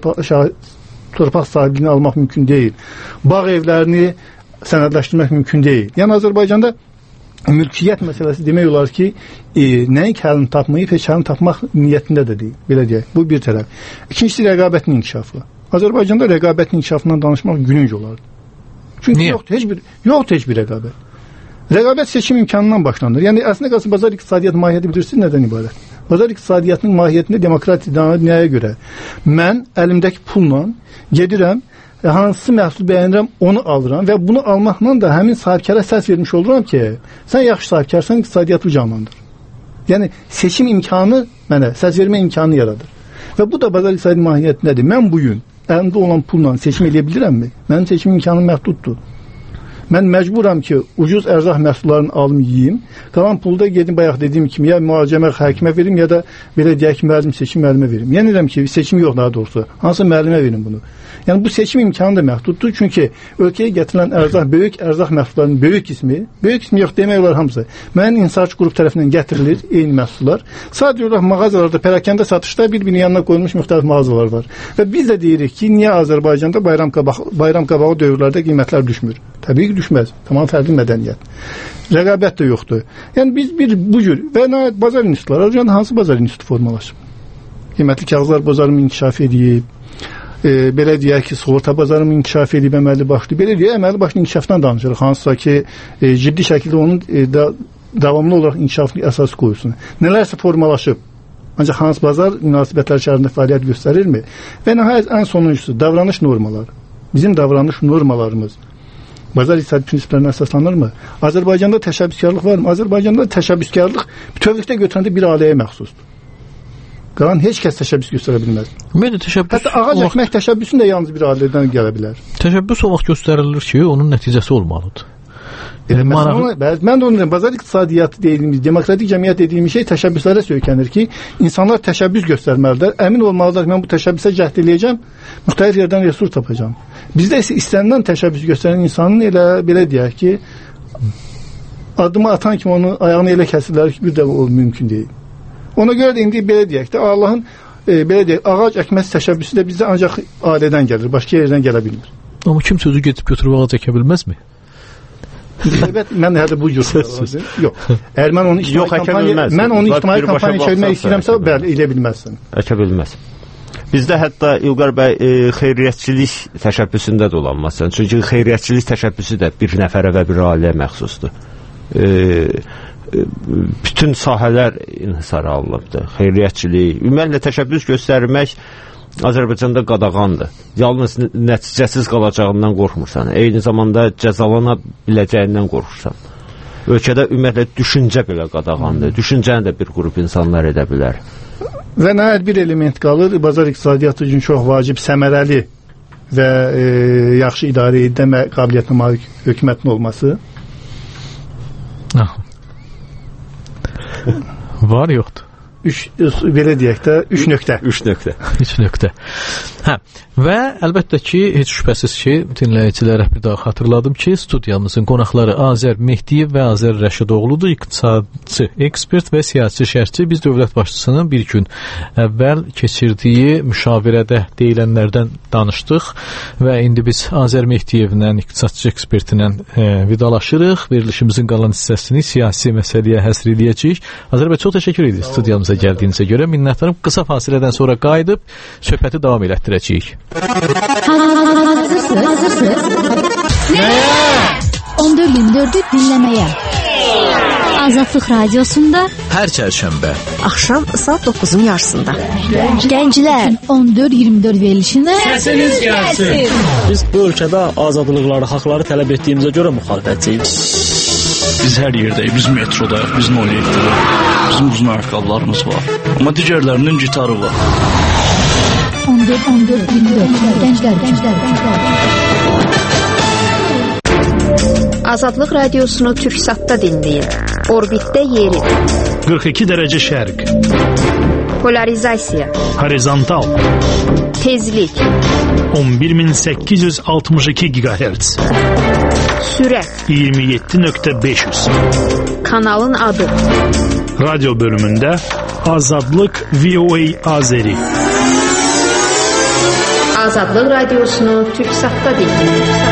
S20: torpaq sahibliyini almaq mümkün deyil. Bağ evlərini sənədləşdirmək mümkün deyil. Yəni Azərbaycanda mülkiyyət məsələsi demək olar ki, nəyin həlini tapmayıb, heç həlini tapmaq niyyətində də deyil. Belə deyək, bu bir tərəf. İkincisi, rəqabətin inkişafı. Azərbaycanda rəqabətin inkişafından danışmaq gülünc olardı. Çünki yoxdur heç bir rəqabət. Rəqabət seçim imkanından başlanır. Yəni, əslində qalsın, bazar iqtisadiyyatı mahiyyəti bilirsiniz nədən ibarət? Bazar iqtisadiyyatının mahiyyətində demokratik nəyə görə? Mən əlimdəki pulla gedirəm, hansı məhsul bəyənirəm, onu alıram və bunu almaqla da həmin sahibkara səs vermiş oluram ki, sən yaxşı sahibkarsan, iqtisadiyyatı canlandır. Yəni, seçim imkanı mənə, səs vermə imkanı yaradır. Və bu da bazar iqtisadi mahiyyətindədir. Mən bugün əlimdə olan pulla seçim edə bilirəmmi? Mənim seçim imkanım məhduddur. Mən məcburam ki, ucuz ərzaq məhsullarını alım, yiyeyim. Qalan pulda gedim, bayaq dediyim kimi, ya müalicəmə həkimə verim, ya da belə deyək ki, müəllimə verim. Yəni deyirəm ki, seçim yox daha doğrusu. Hansı müəllimə verim bunu? Yəni bu seçim imkanı da məhduddur. Çünki ölkəyə gətirilən böyük ərzaq məhsullarının böyük qismi yox demək olar hamısı. Mənim insaç qrup tərəfindən gətirilir eyni məhsullar. Sadəcə olaraq mağazalarda, pərakəndə satışda bir-birinin yanına qoyulmuş müxtəlif mağazalar var. Və biz də deyirik ki, niyə Azərbaycanda bayram qabağı dövrlərdə qiymətlər düşmür? Təbii ki, düşməz. Tamam fərqli mədəniyyət. Rəqabət də yoxdur. Yəni biz bu cür və nəhayət bazar institutları, Azərbaycanda hansı bazar institutu formalaşıb? Qiymətli kağızlar bazarını inkişaf edib, belə deyək ki, sığorta bazarını inkişaf edib, əməlli başlı. Belə deyək, əməlli başlı inkişafdan danışırıq. Hansısa ki, ciddi şəkildə onun davamlı olaraq inkişafını əsas qoyulsun. Nələrsə formalaşıb. Ancaq hansı bazar münasibətlər şərində fəaliyyət göstərirmi? Və nəhayət ən sonuncusu, davranış normaları. Bizim davranış normalarımız bazar iqtisadi prinsiplərinə əsaslanırmı? Azərbaycanda təşəbbüskarlıq varmı? Azərbaycanda təşəbbüskarlıq bütövlükdə götürəndə bir ailəyə məxsusdur. Qalan heç kəs təşəbbüs göstərə bilməz. Hətta ağac əkmək təşəbbüsün də yalnız bir ailədən gələ bilər.
S5: Təşəbbüs o vaxt göstərilir ki, onun nəticəsi olmalıdır.
S20: Mən də onu deyirəm, bazar iqtisadiyyatı dediyimiz, demokratik cəmiyyət dediyimiz şey təşəbbüslərə söykənir ki, insanlar təşəbbüs göstərməlidir. Əmin olmalıdır ki, mən bu təşəbbüsə cəhd eləyəcəm, müxtəlif yerdən resurs tapacağam. Bizdə isə istənilən təşəbbüs göstərən insanın elə belə deyək ki, Adımı atan kimi onun ayağını elə kəsirlər ki, bir də o mümkün deyil. Ona görə də indi belə deyək də, Allahın belə deyək, ağac əkməsi təşəbbüsü də bizdə ancaq ailədən gəlir, başqa yerdən gələ bilmir.
S5: Amma kim sözü gedib götürüb ağac əkə bilməzmi?
S20: Evet, mən hətta bu cür yox. Əgər mən onu ictimai kampaniya çevirmək istəyirəmsə, bəli, elə bilməzsən.
S21: Əkə bilməz. Bizdə hətta İlqar bəy xeyriyyətçilik təşəbbüsündə də olan məsələn. Çünki xeyriyyətçilik təşəbbüsü də bir nəfərə və bir ailəyə məxsusdur. Bütün sahələr inhisara alınıbdır. Xeyriyyətçilik, ümumiyyətlə təşəbbüs göstərmək Azərbaycanda qadağandır. Yalnız nəticəsiz qalacağından qorxmursan. Eyni zamanda cəzalana biləcəyindən qorxursan. Ölkədə ümumiyyətlə düşüncə belə qadağandır. Düşüncəni də bir qrup insanlar edə bilər.
S20: Və nəhayət bir element qalır, bazar iqtisadiyyatı üçün çox vacib, səmərəli və yaxşı idarə etmə qabiliyyətinə malik hökumətin olması.
S5: Var, yoxdur.
S20: Belə deyək də, 3 nöqtə.
S21: 3 nöqtə.
S5: Hə, və əlbəttə ki, heç şübhəsiz ki, dinləyicilərə bir daha xatırladım ki, studiyamızın qonaqları Azər Mehdiyev və Azər Rəşidoğludur, iqtisadçı, ekspert və siyasi şərhçi. Biz dövlət başçısının bir gün əvvəl keçirdiyi müşavirədə deyilənlərdən danışdıq və indi biz Azər Mehdiyevlə, iqtisadçı ekspertinlə vidalaşırıq. Verilişimizin qalan hissəsini siyasi məsələyə həsr edəcəyik. Azər bəy, çox təşəkkür edirik studiyamıza gəldiyinizə görə. Minnətdarım. Qısa fasilədən sonra qayıdıb söhbəti davam elətdirəcəyik.
S13: Hazırsınız? Nəyə? 14-24-ü dinləməyə. Azadlıq radiosunda
S5: hər çərşənbə
S2: axşam saat 9-un yarısında.
S13: Gənclər 14-24 verilişində
S10: səsiniz gəlsin.
S4: Biz bu ölkədə azadlıqları, haqları tələb etdiyimizə görə müxalifətçiyik.
S10: Biz hər yerdəyik, biz metrodayıq, biz Noliyetdəyik. Bizim uzun ayaqqabılarımız var. Amma digərlərinin gitarı var.
S13: 14-24 Gənclər.
S9: Azadlıq radiosunu Türksatda dinləyin. Orbitdə yeri.
S10: 42 dərəcə şərq.
S9: Polarizasiya.
S10: Horizontal.
S9: Tezlik.
S10: 11862 GHz.
S9: Sürət.
S10: 27.500.
S9: Kanalın adı.
S10: Radyo bölümündə Azadlıq VOA Azeri.
S9: Azadlıq radiosunu Türksatda dinləyin.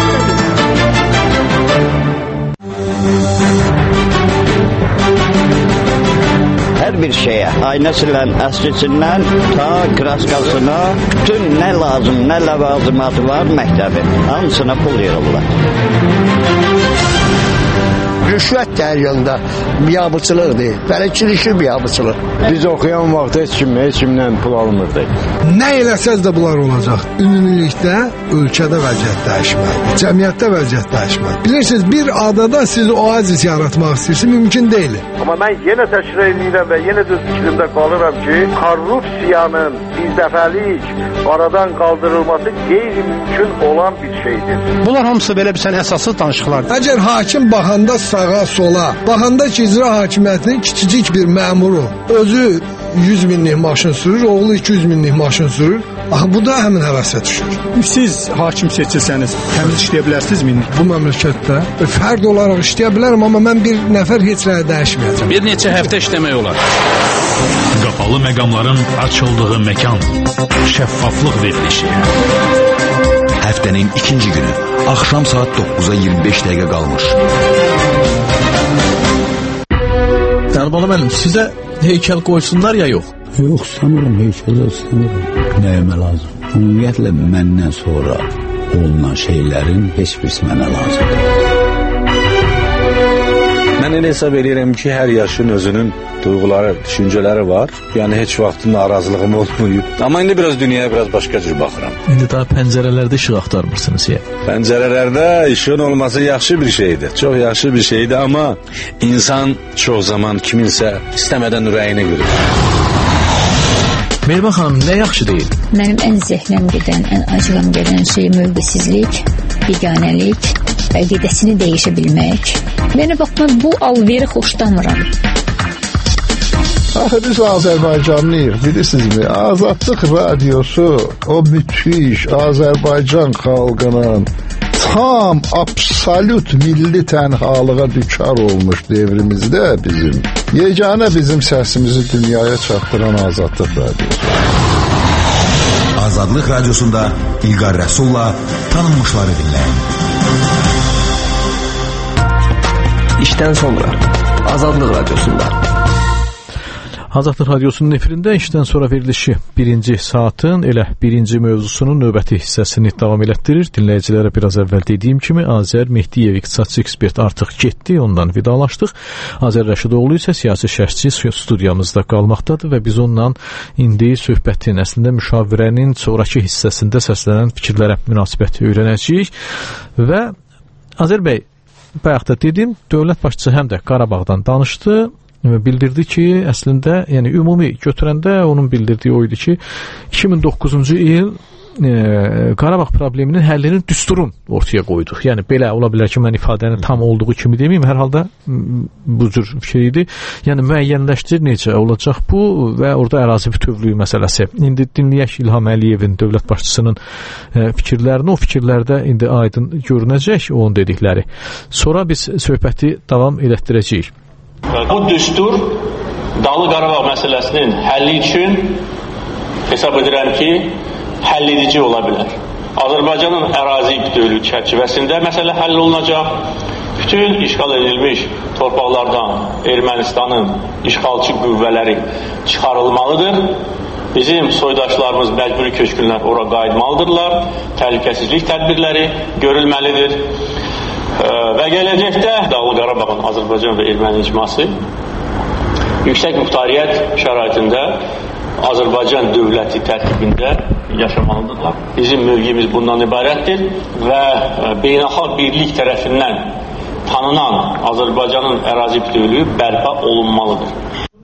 S22: Hər bir şeyə, aynəsindən, əskisindən, ta kraskasına, bütün nə lazım, nə ləvazimatı var məktəbin, hamısına pul yığırlar.
S23: Rüşvət dəryanında biabıçılıqdır, bələdçilikli biabıçılıq.
S12: Biz oxuyan vaxt heç kimdən pul almırdı.
S24: Nə eləsəz də bunlar olacaq. Ümumilikdə ölkədə vəziyyət dəyişməlidir, cəmiyyətdə vəziyyət dəyişməlidir. Bilirsiniz, bir adada siz oazis yaratmaq istəyirsiniz, mümkün deyil.
S25: Amma mən yenə təkrar edirəm və yenə də fikrimdə qalıram ki, korrupsiyanın birdəfəlik aradan qaldırılması qeyri-mümkün olan bir şeydir.
S26: Bunlar hamısı belə bir sən əsassız danışıqlardır.
S24: Əgər hakim baxanda sağa sola, baxanda ki, icra hakimiyyətinin kiçicik bir məmuru özü 100 minlik maşın sürür, oğlu 200 minlik maşın sürür. Axı bu da həmin həvəsə düşür.
S26: Siz hakim seçilsəniz, təmiz işləyə bilərsiniz mi?
S24: Bu məmləkətdə fərd olaraq işləyə bilərəm, amma mən bir nəfər heç nəyə dəyişməyəcəm.
S10: Bir neçə həftə işləmək olar. Qapalı məqamların açıldığı məkan. Şəffaflıq verilişi.
S14: Həftənin ikinci günü, axşam saat 9-a 25 dəqiqə qalmış.
S5: Dərbalı müəllim, sizə heykəl qoysunlar ya yox?
S11: Yox, sanırım heykəl sanırım. Nəyimə lazım? Ümumiyyətlə məndən sonra olunan şeylərin heç birisi mənə lazımdır.
S12: Mən elə hesab edirəm ki, hər yaşın özünün duyğuları, düşüncələri var. Yəni heç vaxt narazılığım olmayıb. Amma indi biraz dünyaya biraz başqa cür baxıram.
S5: İndi daha pəncərələrdə işıq axtarmırsınız ya.
S12: Pəncərələrdə işığın olması yaxşı bir şeydir. Çox yaxşı bir şeydir, amma insan çox zaman kiminsə istəmədən ürəyini qırır.
S5: Mehriban xanım, nə yaxşı deyil?
S13: Mənim ən zəhləm gedən, ən acığım gedən şey mövqesizlik, biganəlik, əqidəsini dəyişə bilmək. Mənə bax, mən bu alveri xoşlamıram.
S7: Axı biz Azərbaycanlıyıq, bilirsinizmi? Azadlıq radiosu o müthiş Azərbaycan xalqının tam absolut milli tənhalığa düçar olmuş devrimizdə yeganə bizim səsimizi dünyaya çatdıran Azadlıq Radiosu.
S14: Azadlıq Radiosunda İlqar Rəsulla tanınmışları dinləyin.
S1: İşdən sonra Azadlıq Radiosunda.
S5: Azadlıq Radiosunun efirində işdən sonra verilişi birinci saatın elə birinci mövzusunun növbəti hissəsini davam elətdirir. Dinləyicilərə biraz əvvəl dediyim kimi Azər Mehdiyev iqtisadçı ekspert artıq getdi, ondan vidalaşdıq. Azər Rəşidoğlu isə siyasi şərhçi studiyamızda qalmaqdadır və biz onunla indi söhbətin, əslində müşavirənin sonraki hissəsində səslənən fikirlərə münasibəti öyrənəcəyik. Və Azər bəy, bayaq da dedim, dövlət başçısı həm də Qarabağdan danışdı. Bildirdi ki, əslində, yəni ümumi götürəndə onun bildirdiyi o idi ki, 2009-cu il Qarabağ probleminin həllinin düsturun ortaya qoyduq. Yəni belə ola bilər ki, mən ifadənin tam olduğu kimi deməyim, hər halda bu cür şey idi. Yəni müəyyənləşdir necə olacaq bu və orada ərazi bütövlüyü məsələsi. İndi dinləyək İlham Əliyevin, dövlət başçısının fikirlərini, o fikirlərdə indi aydın görünəcək onun dedikləri. Sonra biz söhbəti davam elətdirəcəyik.
S19: Bu düstur Dağlıq Qarabağ məsələsinin həlli üçün hesab edirəm ki, həll edici ola bilər. Azərbaycanın ərazi bütövlüyü çərçivəsində məsələ həll olunacaq. Bütün işğal edilmiş torpaqlardan Ermənistanın işğalçı qüvvələri çıxarılmalıdır. Bizim soydaşlarımız məcburi köçkünlər ora qayıtmalıdırlar. Təhlükəsizlik tədbirləri görülməlidir. Və gələcəkdə Dağlıq Qarabağın Azərbaycan və Erməni icması yüksək muxtariyyət şəraitində Azərbaycan dövləti tərkibində yaşamalıdırlar. Bizim mövqeyimiz bundan ibarətdir və beynəlxalq birlik tərəfindən tanınan Azərbaycanın ərazi bütövlüyü bərpa olunmalıdır.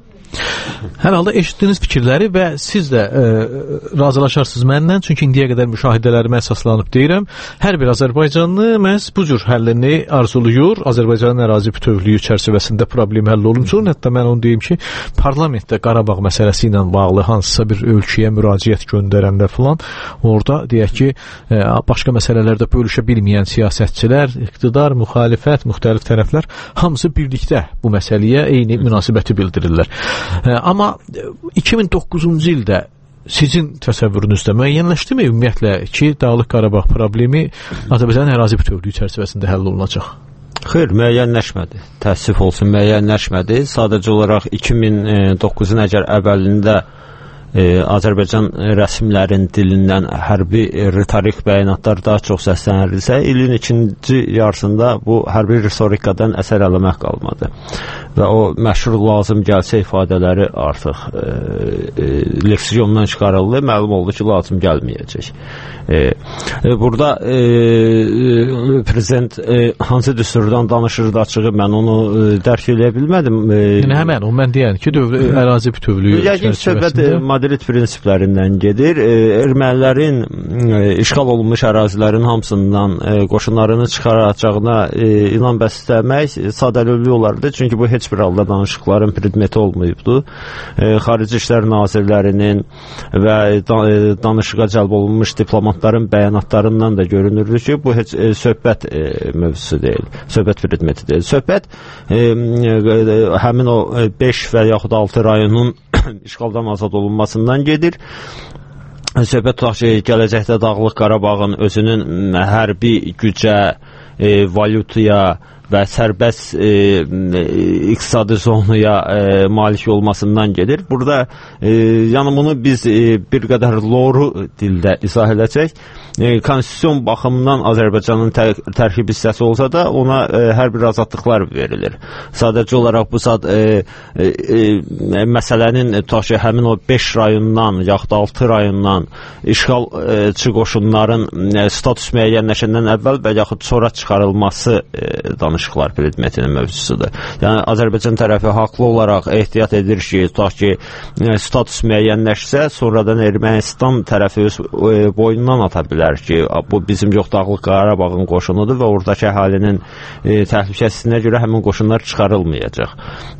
S5: Hər halda eşitdiyiniz fikirləri və siz də razılaşarsınız mənlə, çünki indiyə qədər müşahidələrimə əsaslanıb deyirəm, hər bir Azərbaycanlı məhz bu cür həllini arzuluyur. Azərbaycanın ərazi bütövlüyü çərçivəsində problem həll olunsun. Hətta mən onu deyim ki, parlamentdə Qarabağ məsələsi ilə bağlı hansısa bir ölkəyə müraciət göndərənlər falan, orada deyək ki, başqa məsələlərdə bölüşə bilməyən siyasətçilər, iqtidar, müxalifət, müxtəlif tərəflər hamısı birlikdə bu məsələyə eyni münasibəti bildirirlər. Amma 2009-cu ildə sizin təsəvvürünüzdə müəyyənləşdimi ümumiyyətlə ki, Dağlıq Qarabağ problemi Azərbaycanın ərazi bütövlüyü çərçivəsində həll olunacaq?
S21: Xeyr, müəyyənləşmədi. Təəssüf olsun, müəyyənləşmədi. Sadəcə olaraq 2009-un əgər əvvəlində Azərbaycan rəsmlərin dilindən hərbi retorik bəyanatlar daha çox səslənirdisə, ilin ikinci yarısında bu hərbi retorikadan əsər əlamək qalmadı və o məşhur lazım gəlsə ifadələri artıq leksiyondan çıxarıldı, məlum oldu ki, lazım gəlməyəcək. Burada prezident hansı düsturdan danışırdı açığı, mən onu dərk edə bilmədim.
S5: Həmən o mən deyən ki, ərazi bütövlüyü
S21: çərçivəsində Madrid prinsiplərindən gedir. Ermənilərin işğal olunmuş ərazilərin hamısından qoşunlarını çıxaracağına inan bəsləmək sadəlövlü olardı. Çünki bu heç bir halda danışıqların predmeti olmayıbdı. Xarici İşlər Nazirlərinin və danışığa cəlb olunmuş diplomatların bəyanatlarından da görünürdü ki, bu heç söhbət mövzusu deyil, söhbət predmeti deyil. Söhbət həmin o 5 və yaxud 6 rayonun işğaldan azad olunmasından gedir. Söhbət tutaq ki, gələcəkdə Dağlıq Qarabağın özünün hərbi gücə, valyutaya və sərbəst iqtisadi zonuya malik olmasından gedir. Burada yəni bunu biz bir qədər loru dildə izah edəcək. Konstitusiyon baxımından Azərbaycanın tərkib hissəsi olsa da ona hər bir azadlıqlar verilir. Sadəcə olaraq bu saat məsələnin tutaq ki, həmin o 5 rayondan yaxud 6 rayondan işğalçı qoşunların status müəyyənləşəndən əvvəl və yaxud sonra çıxarılması danışılır. danışıqlar predmetinin mövzusudur. Yəni Azərbaycan tərəfi haqlı olaraq ehtiyat edir ki, tutaq ki, status müəyyənləşsə, sonradan Ermənistan tərəfi öz boynundan ata bilər ki, bu bizim yox Dağlıq Qarabağın qoşunudur və oradakı əhalinin təhlükəsizliyinə görə həmin qoşunlar çıxarılmayacaq.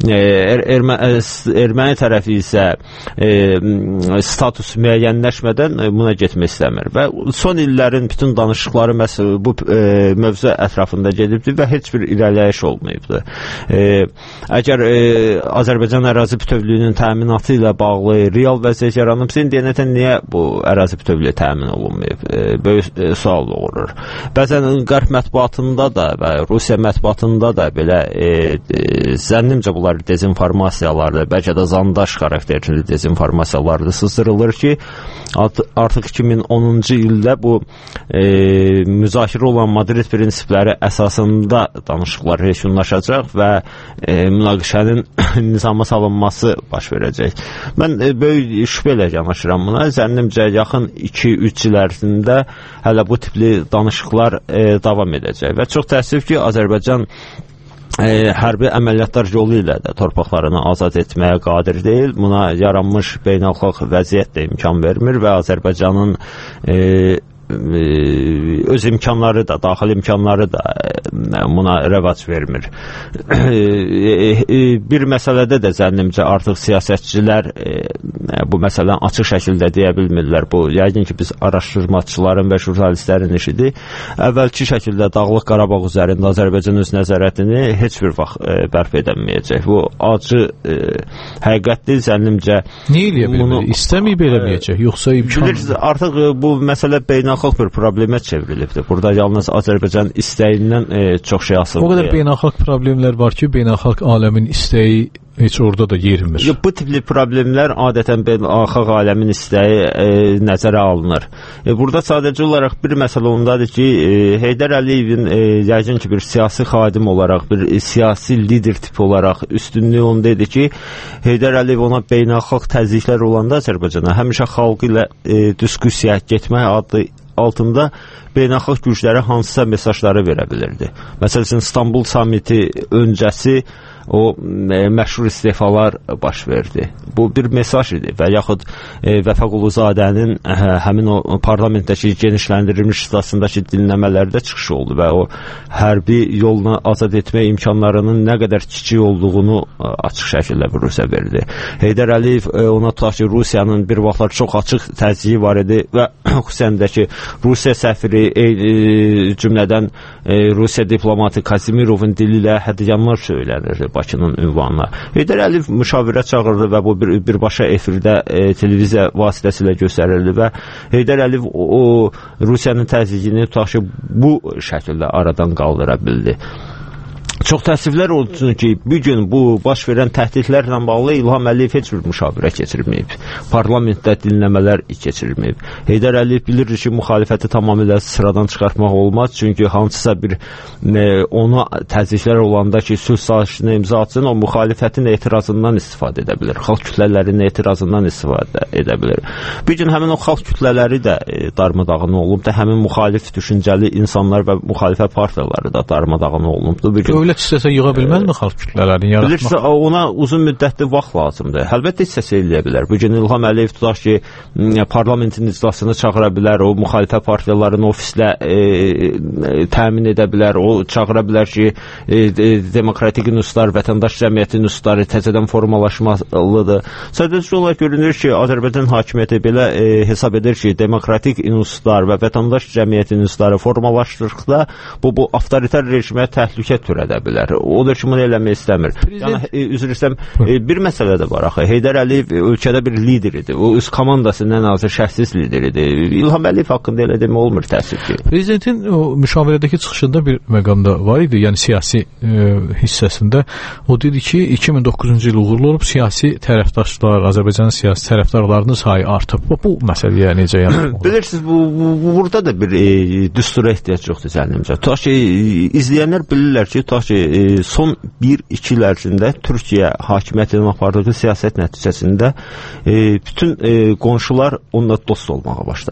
S21: Erməni tərəfi isə status müəyyənləşmədən buna getmək istəmir və son illərin bütün danışıqları bu mövzu ətrafında gedibdir və heç bir irəliləyiş olmayıbdır. Əgər Azərbaycan ərazi bütövlüyünün təminatı ilə bağlı real vəziyyət yaranıbsa, indiyənətən niyə bu ərazi bütövlüyü təmin olunmayıb? Böyük sual doğurur. Bəzən Qərb mətbuatında da və Rusiya mətbuatında da belə zənnimcə bunlar dezinformasiyalardır, bəlkə də zandaş xarakterli dezinformasiyalardır sızdırılır ki, artıq 2010-cu ildə bu müzakirə olan Madrid prinsipləri əsasında danışıqlar yekunlaşacaq və münaqişənin nizama salınması baş verəcək. Mən böyük şübhə ilə yanaşıram buna. Zənnimcə yaxın 2-3 il ərzində hələ bu tipli danışıqlar davam edəcək və çox təəssüf ki, Azərbaycan hərbi əməliyyatlar yolu ilə də torpaqlarını azad etməyə qadir deyil. Buna yaranmış beynəlxalq vəziyyət də imkan vermir və Azərbaycanın öz imkanları da, daxili imkanları da buna rəvac vermir. Bir məsələdə də zənnimcə artıq siyasətçilər bu məsələni açıq şəkildə deyə bilmirlər. Bu, yəqin ki, biz araşdırmaçıların və jurnalistlərin işidir. Əvvəlki şəkildə Dağlıq Qarabağ üzərində Azərbaycan öz nəzarətini heç bir vaxt bərpa edəməyəcək. Bu acı həqiqətdir, zənnimcə.
S5: Niyə eləyə bilmir? İstəməyib eləməyəcək, yoxsa imkan?
S21: Bilirsiniz, artıq bu məsələ beynəlxalq bir problemə çevrilibdir. Burada yalnız Azərbaycan istəyindən çox şey asılıdır.
S5: O qədər beynəlxalq problemlər var ki, beynəlxalq aləmin istəyi heç orada da yerilmir.
S21: Bu tipli problemlər adətən beynəlxalq aləmin istəyi nəzərə alınır. Burada sadəcə olaraq bir məsələ ondadır ki, Heydər Əliyevin yəqin ki, bir siyasi xadim olaraq, bir siyasi lider tipi olaraq üstünlüyü onda idi ki, Heydər Əliyev ona beynəlxalq təzyiqlər olanda Azərbaycana həmişə xalqı ilə diskussiya getmək adlı altında beynəlxalq güclərə hansısa mesajları verə bilirdi. Məsələn, İstanbul samiti öncəsi o məşhur istefalar baş verdi. Bu bir mesaj idi və yaxud Vəfa Quluzadənin həmin o parlamentdəki genişləndirilmiş sırasındakı dinləmələrdə çıxışı oldu və o hərbi yolla azad etmə imkanlarının nə qədər kiçik olduğunu açıq şəkildə büruzə verdi. Heydər Əliyev ona tutaq ki, Rusiyanın bir vaxtlar çox açıq təzyiqi var idi və xüsusən də ki, Rusiya səfiri cümlədən Rusiya diplomatı Kazimirovun dili ilə hədiyyanlar söylənirdi Bakının ünvanına. Heydər Əliyev müşavirə çağırdı və bu birbaşa efirdə televiziya vasitəsilə göstərildi və Heydər Əliyev o Rusiyanın təzyiqini tutaq ki, bu şəkildə aradan qaldıra bildi. Çox təəssüflər olsun ki, bir gün bu baş verən təhdidlərlə bağlı İlham Əliyev heç bir müşavirə keçirməyib. Parlamentdə dinləmələr keçirməyib. Heydər Əliyev bilirdi ki, müxalifəti tamamilə sıradan çıxartmaq olmaz. Çünki hansısa bir ona təzyiqlər olanda ki, sülh sazişinə imza atsın, o müxalifətin etirazından istifadə edə bilir. Xalq kütlələrinin etirazından istifadə edə bilir. Bir gün həmin o xalq kütlələri də darmadağın olunubdur. Həmin müxalif düşüncəli insanlar və müxalifət partiyaları da darmadağın olunubdur.
S5: Dövlət istəsə yığa bilməzmi xalq kütlələrini yaratmaq?
S21: Bilirsə, ona uzun müddətli vaxt lazımdır. Əlbəttə istəsə eləyə bilər. Bugün İlham Əliyev tutaq ki, parlamentin iclasını çağıra bilər, o müxalifət partiyalarının ofislə təmin edə bilər, o çağıra bilər ki, demokratik nüslar, vətəndaş cəmiyyəti nüsları təzədən formalaşmalıdır. Sadəcə olaraq görünür ki, Azərbaycan hakimiyyəti belə hesab edir ki, demokratik nüslar və vətəndaş cəmiyyəti nüsları formalaşdırdıqda bu avtoritar rejimə təhlükə törədə bilər. Odur ki, bunu eləmək istəmir. Yəni, üzr istəyirəm, bir məsələ də var axı. Heydər Əliyev ölkədə bir lider idi. O öz komandasından azı şəxsiz lider idi. İlham Əliyev haqqında elə demək olmur, təəssüf ki.
S5: Prezidentin o müşavirədəki çıxışında bir məqamda var idi, yəni siyasi hissəsində. O dedi ki, 2009-cu il uğurlu olub, siyasi tərəfdaşlar, Azərbaycanın siyasi tərəfdarlarının sayı artıb. Bu məsələyə necə yəni?
S21: Bilirsiniz, burada da bir düstura ehtiyac yoxdur zənnimcə. Tutaq ki, izləyənlər bilirlər ki, son 1-2 il ərzində Türkiyə hakimiyyətinin apardığı siyasət nəticəsində bütün qonşular onunla dost olmağa başladı.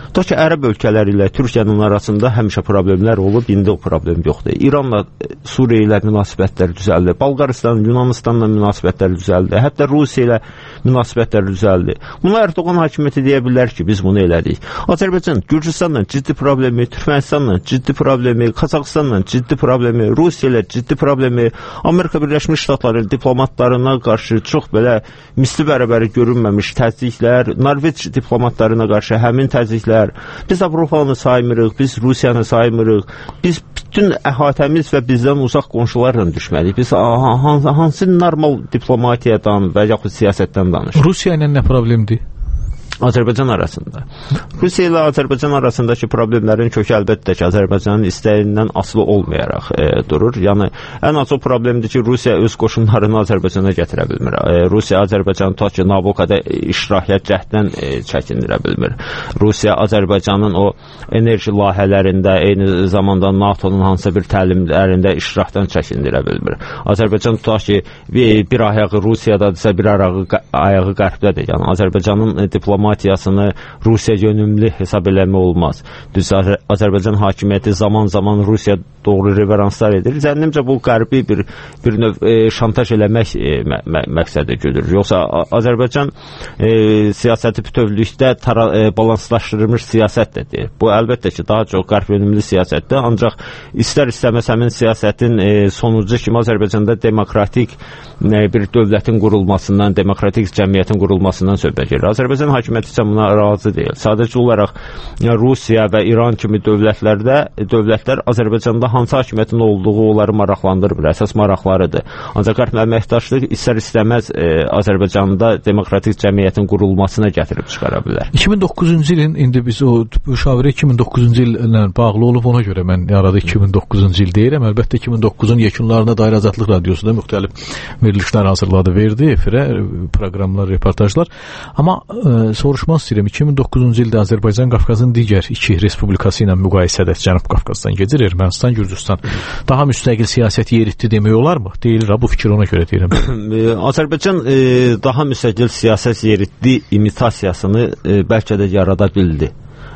S21: Tutaq ki, ərəb ölkələri ilə Türkiyənin arasında həmişə problemlər olub, indi o problem yoxdur. İranla, Suriya ilə münasibətlər düzəldi, Bolqaristan, Yunanistanla münasibətlər düzəldi, hətta Rusiya ilə münasibətlər düzəldi. Buna Erdoğan hakimiyyəti deyə bilər ki, biz bunu elədik. Azərbaycan, Gürcüstanla ciddi problemi, Türkmenistanla ciddi problemi, Qazaxıstanla ciddi problemi, Rusiya ilə ciddi problemi, Amerika Birləşmiş Ştatları diplomatlarına qarşı çox belə misli bərabəri görünməmiş təzyiqlər, Norveç diplomatlarına qarşı həmin təzyiqlər, biz Avropanı saymırıq, biz Rusiyanı saymırıq, biz bütün əhatəmiz və bizdən uzaq qonşularla düşməliyik. Biz hansı normal diplomatiyadan və yaxud siyasətdən danışırıq?
S5: Rusiya ilə nə problemdir?
S21: Azərbaycan arasında. Rusiya ilə Azərbaycan arasındakı problemlərin kökü əlbəttə ki, Azərbaycanın istəyindən asılı olmayaraq durur. Yəni, ən az o problemdir ki, Rusiya öz qoşunlarını Azərbaycana gətirə bilmir. Rusiya Azərbaycanı tutaq ki, Nabokada iştirakiyyət cəhddən çəkindirə bilmir. Rusiya Azərbaycanın o enerji layihələrində, eyni zamanda NATO-nun hansısa bir təlimlərində iştirakdan çəkindirə bilmir. Azərbaycan tutaq ki, bir ayağı Rusiyadadırsa, bir ayağı qərbdədir. Yəni, Azərbaycanın diplomatiyasını Rusiya yönümlü hesab eləmə olmaz. Düz Azərbaycan hakimiyyəti zaman-zaman Rusiya doğru reveranslar edir. Zənnimcə bu qərbi bir növ şantaj eləmək məqsədi güdür. Yoxsa Azərbaycan siyasəti bütövlükdə balanslaşdırılmış siyasətdir. Bu əlbəttə ki, daha çox qərb yönümlü siyasətdir. Ancaq istər-istəməz həmin siyasətin sonucu kimi Azərbaycanda demokratik bir dövlətin qurulmasından, demokratik cəmiyyətin qurulmasından söhbət gedir. Azərbaycan hakimiyyəti isə buna razı deyil. Sadəcə olaraq Rusiya və İran kimi dövlətlər Azərbaycanda hansı hakimiyyətin olduğu onları maraqlandırmır, əsas maraqlarıdır. Ancaq qərb əməkdaşlıq istər-istəməz Azərbaycanda demokratik cəmiyyətin qurulmasına gətirib çıxara bilər.
S5: 2009-cu ilin, indi biz o müşavirə 2009-cu illə bağlı olub, ona görə mən arada 2009-cu il deyirəm. Əlbəttə 2009-un yekunlarına dair Azadlıq Radiosu da müxtəlif verilişlər hazırladı, verdi efirə, proqramlar, reportajlar. Amma soruşmaq istəyirəm, 2009-cu ildə Azərbaycan Qafqazın digər iki respublikası ilə müqayisədə Cənub Qafqazdan gedir, Ermənistan, Gürcüstan daha müstəqil siyasət yeritdi demək olarmı? Deyilir, bu fikir ona görə deyirəm.
S21: Azərbaycan daha müstəqil siyasət yeritdi imitasiyasını bəlkə də yarada bildi.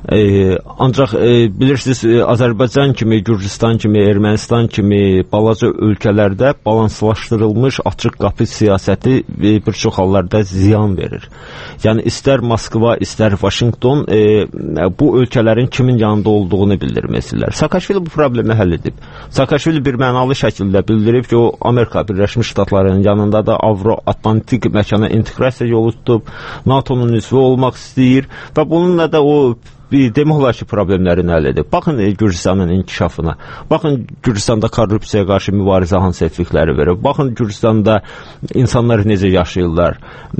S21: Ancaq bilirsiniz, Azərbaycan kimi, Gürcüstan kimi, Ermənistan kimi balaca ölkələrdə balanslaşdırılmış açıq qapı siyasəti bir çox hallarda ziyan verir. Yəni istər Moskva, istər Vaşinqton bu ölkələrin kimin yanında olduğunu bildirməsinlər. Saakashvili bu problemi həll edib. Saakashvili bir mənalı şəkildə bildirib ki, o Amerika Birləşmiş Ştatlarının yanında da Avro-Atlantik məkana inteqrasiya yolu tutub, NATO-nun üzvü olmaq istəyir və bununla da o demək olar ki, problemlərini həll edib. Baxın Gürcüstanın inkişafına. Baxın Gürcüstanda korrupsiyaya qarşı mübarizə hansı effektləri verir. Baxın Gürcüstanda insanlar necə yaşayırlar.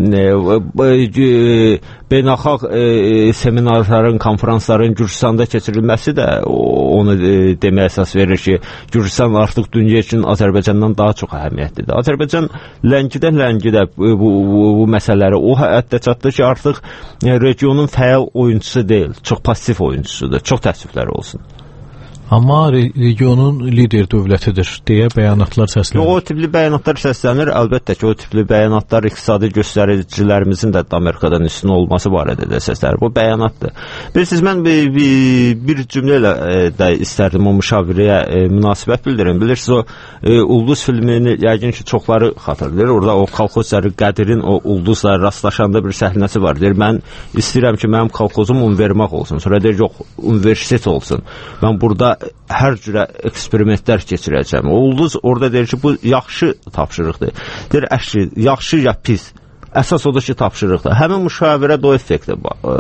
S21: Beynəlxalq seminarların, konferansların Gürcüstanda keçirilməsi də onu deməyə əsas verir ki, Gürcüstan artıq dünya üçün Azərbaycandan daha çox əhəmiyyətlidir. Azərbaycan ləngidə bu məsələləri o həddə çatdı ki, artıq regionun fəal oyunçusu deyil, çox pasiv oyuncusudur. Çox təəssüflər olsun.
S5: Amma regionun lider dövlətidir deyə bəyanatlar səslənir.
S21: O tipli bəyanatlar səslənir. Əlbəttə ki, o tipli bəyanatlar iqtisadi göstəricilərimizin də Amerikadan üstün olması barədə də səslənir. Bu bəyanatdır. Bilirsiniz, mən bir cümlə ilə də istərdim o müşavirəyə münasibət bildirim. Bilirsiniz, o Ulduz filmini yəqin ki, çoxları xatırlayır. Orada o kolxozları Qədirin o ulduzla rastlaşanda bir səhnəsi var. Deyir, mən istəyirəm ki, mənim kolxozum univermaq olsun. Sonra deyir, yox, universitet olsun. Mən burada hər cürə eksperimentlər keçirəcəm. O ulduz orada deyir ki, bu yaxşı tapşırıqdır. Deyir, yaxşı ya pis. Əsas odur ki, tapşırıqdır. Həmin müşavirə o effektə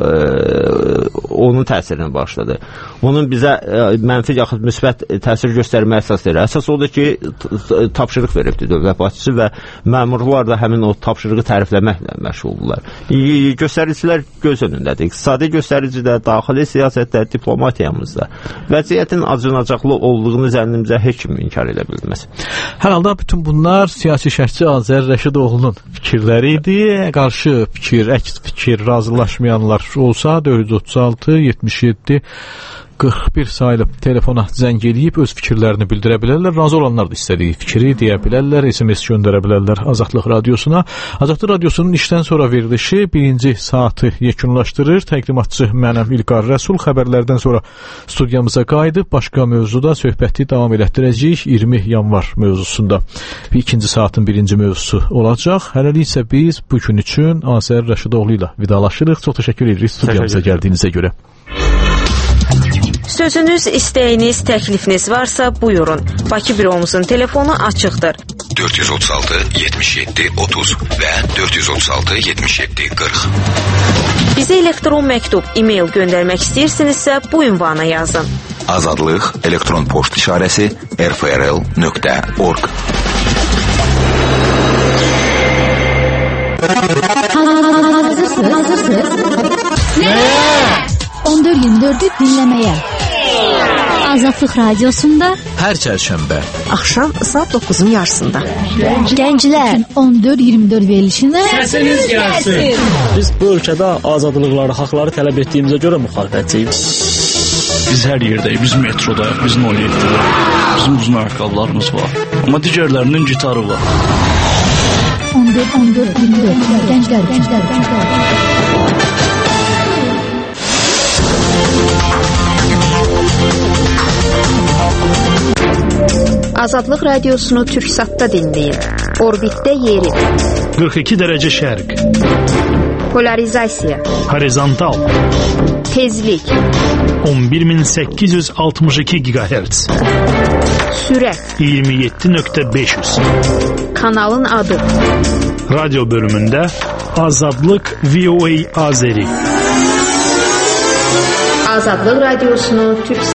S21: onun təsirini başladı. Onun bizə mənfi yaxud müsbət təsir göstərməyə əsas deyir. Əsas odur ki, tapşırıq veribdir dövlət başçısı və məmurlar da həmin o tapşırığı tərifləməklə məşğuldurlar. Göstəricilər göz önündədir. İqtisadi göstəricidə, daxili siyasətdə, diplomatiyamızda vəziyyətin acınacaqlı olduğunu zənnimcə heç kim inkar edə bilməz.
S5: Hər halda bütün bunlar siyasi şərhçi Azər Rəşidoğlu'nun fikirləri idi. Qarşı fikir, əks fikir, razılaşmayanlar olsa 436 77 41 sayılı telefona zəng eləyib öz fikirlərini bildirə bilərlər. Razı olanlar da istədiyi fikri deyə bilərlər, SMS göndərə bilərlər Azadlıq Radiosuna. Azadlıq Radiosunun işdən sonra verilişi birinci saatı yekunlaşdırır. Təqdimatçı mənəm İlqar Rəsul. Xəbərlərdən sonra studiyamıza qayıdıb başqa mövzuda söhbəti davam elətdirəcəyik 20 yanvar mövzusunda. İkinci saatın birinci mövzusu olacaq. Hələlik isə biz bu gün üçün Azər Rəşidoğlu ilə vidalaşırıq. Çox təşəkkür edirik studiyamıza gəldiyinizə görə.
S9: Sözünüz, istəyiniz, təklifiniz varsa buyurun. Bakı büromuzun telefonu açıqdır.
S14: 436 77 30 və 436 77 40.
S9: Bizə elektron məktub, e-mail göndərmək istəyirsinizsə bu ünvana yazın.
S14: Azadlıq elektron poçt işarəsi rfrl.org.
S13: Hazırsınız? Nəyə? 14-24'ü dinləməyə. Azadlıq Radiosunda
S5: hər çərşənbə
S2: axşam saat 9'un yarısında.
S13: Gənclər 14-24 verilişində
S3: səsiniz gəlsin.
S4: Biz bu ölkədə azadlıqları, haqları tələb etdiyimizə görə müxalifətçiyik.
S10: Biz hər yerdəyik, biz metrodayıq, biz 07'də. Bizim uzun ayaqqabılarımız var. Amma digərlərinin gitarı var.
S13: 14-24 Gənclər.
S9: Azadlıq Radiosunu Türksatda dinləyin. Orbitdə yeri.
S3: 42 dərəcə şərq.
S9: Polarizasiya.
S3: Horizontal.
S9: Tezlik.
S3: 11862 GHz.
S9: Sürət.
S3: 27.500.
S9: Kanalın adı.
S3: Radyo bölümündə Azadlıq VOA Azeri.
S9: Azadlıq Radiosunu Türksatda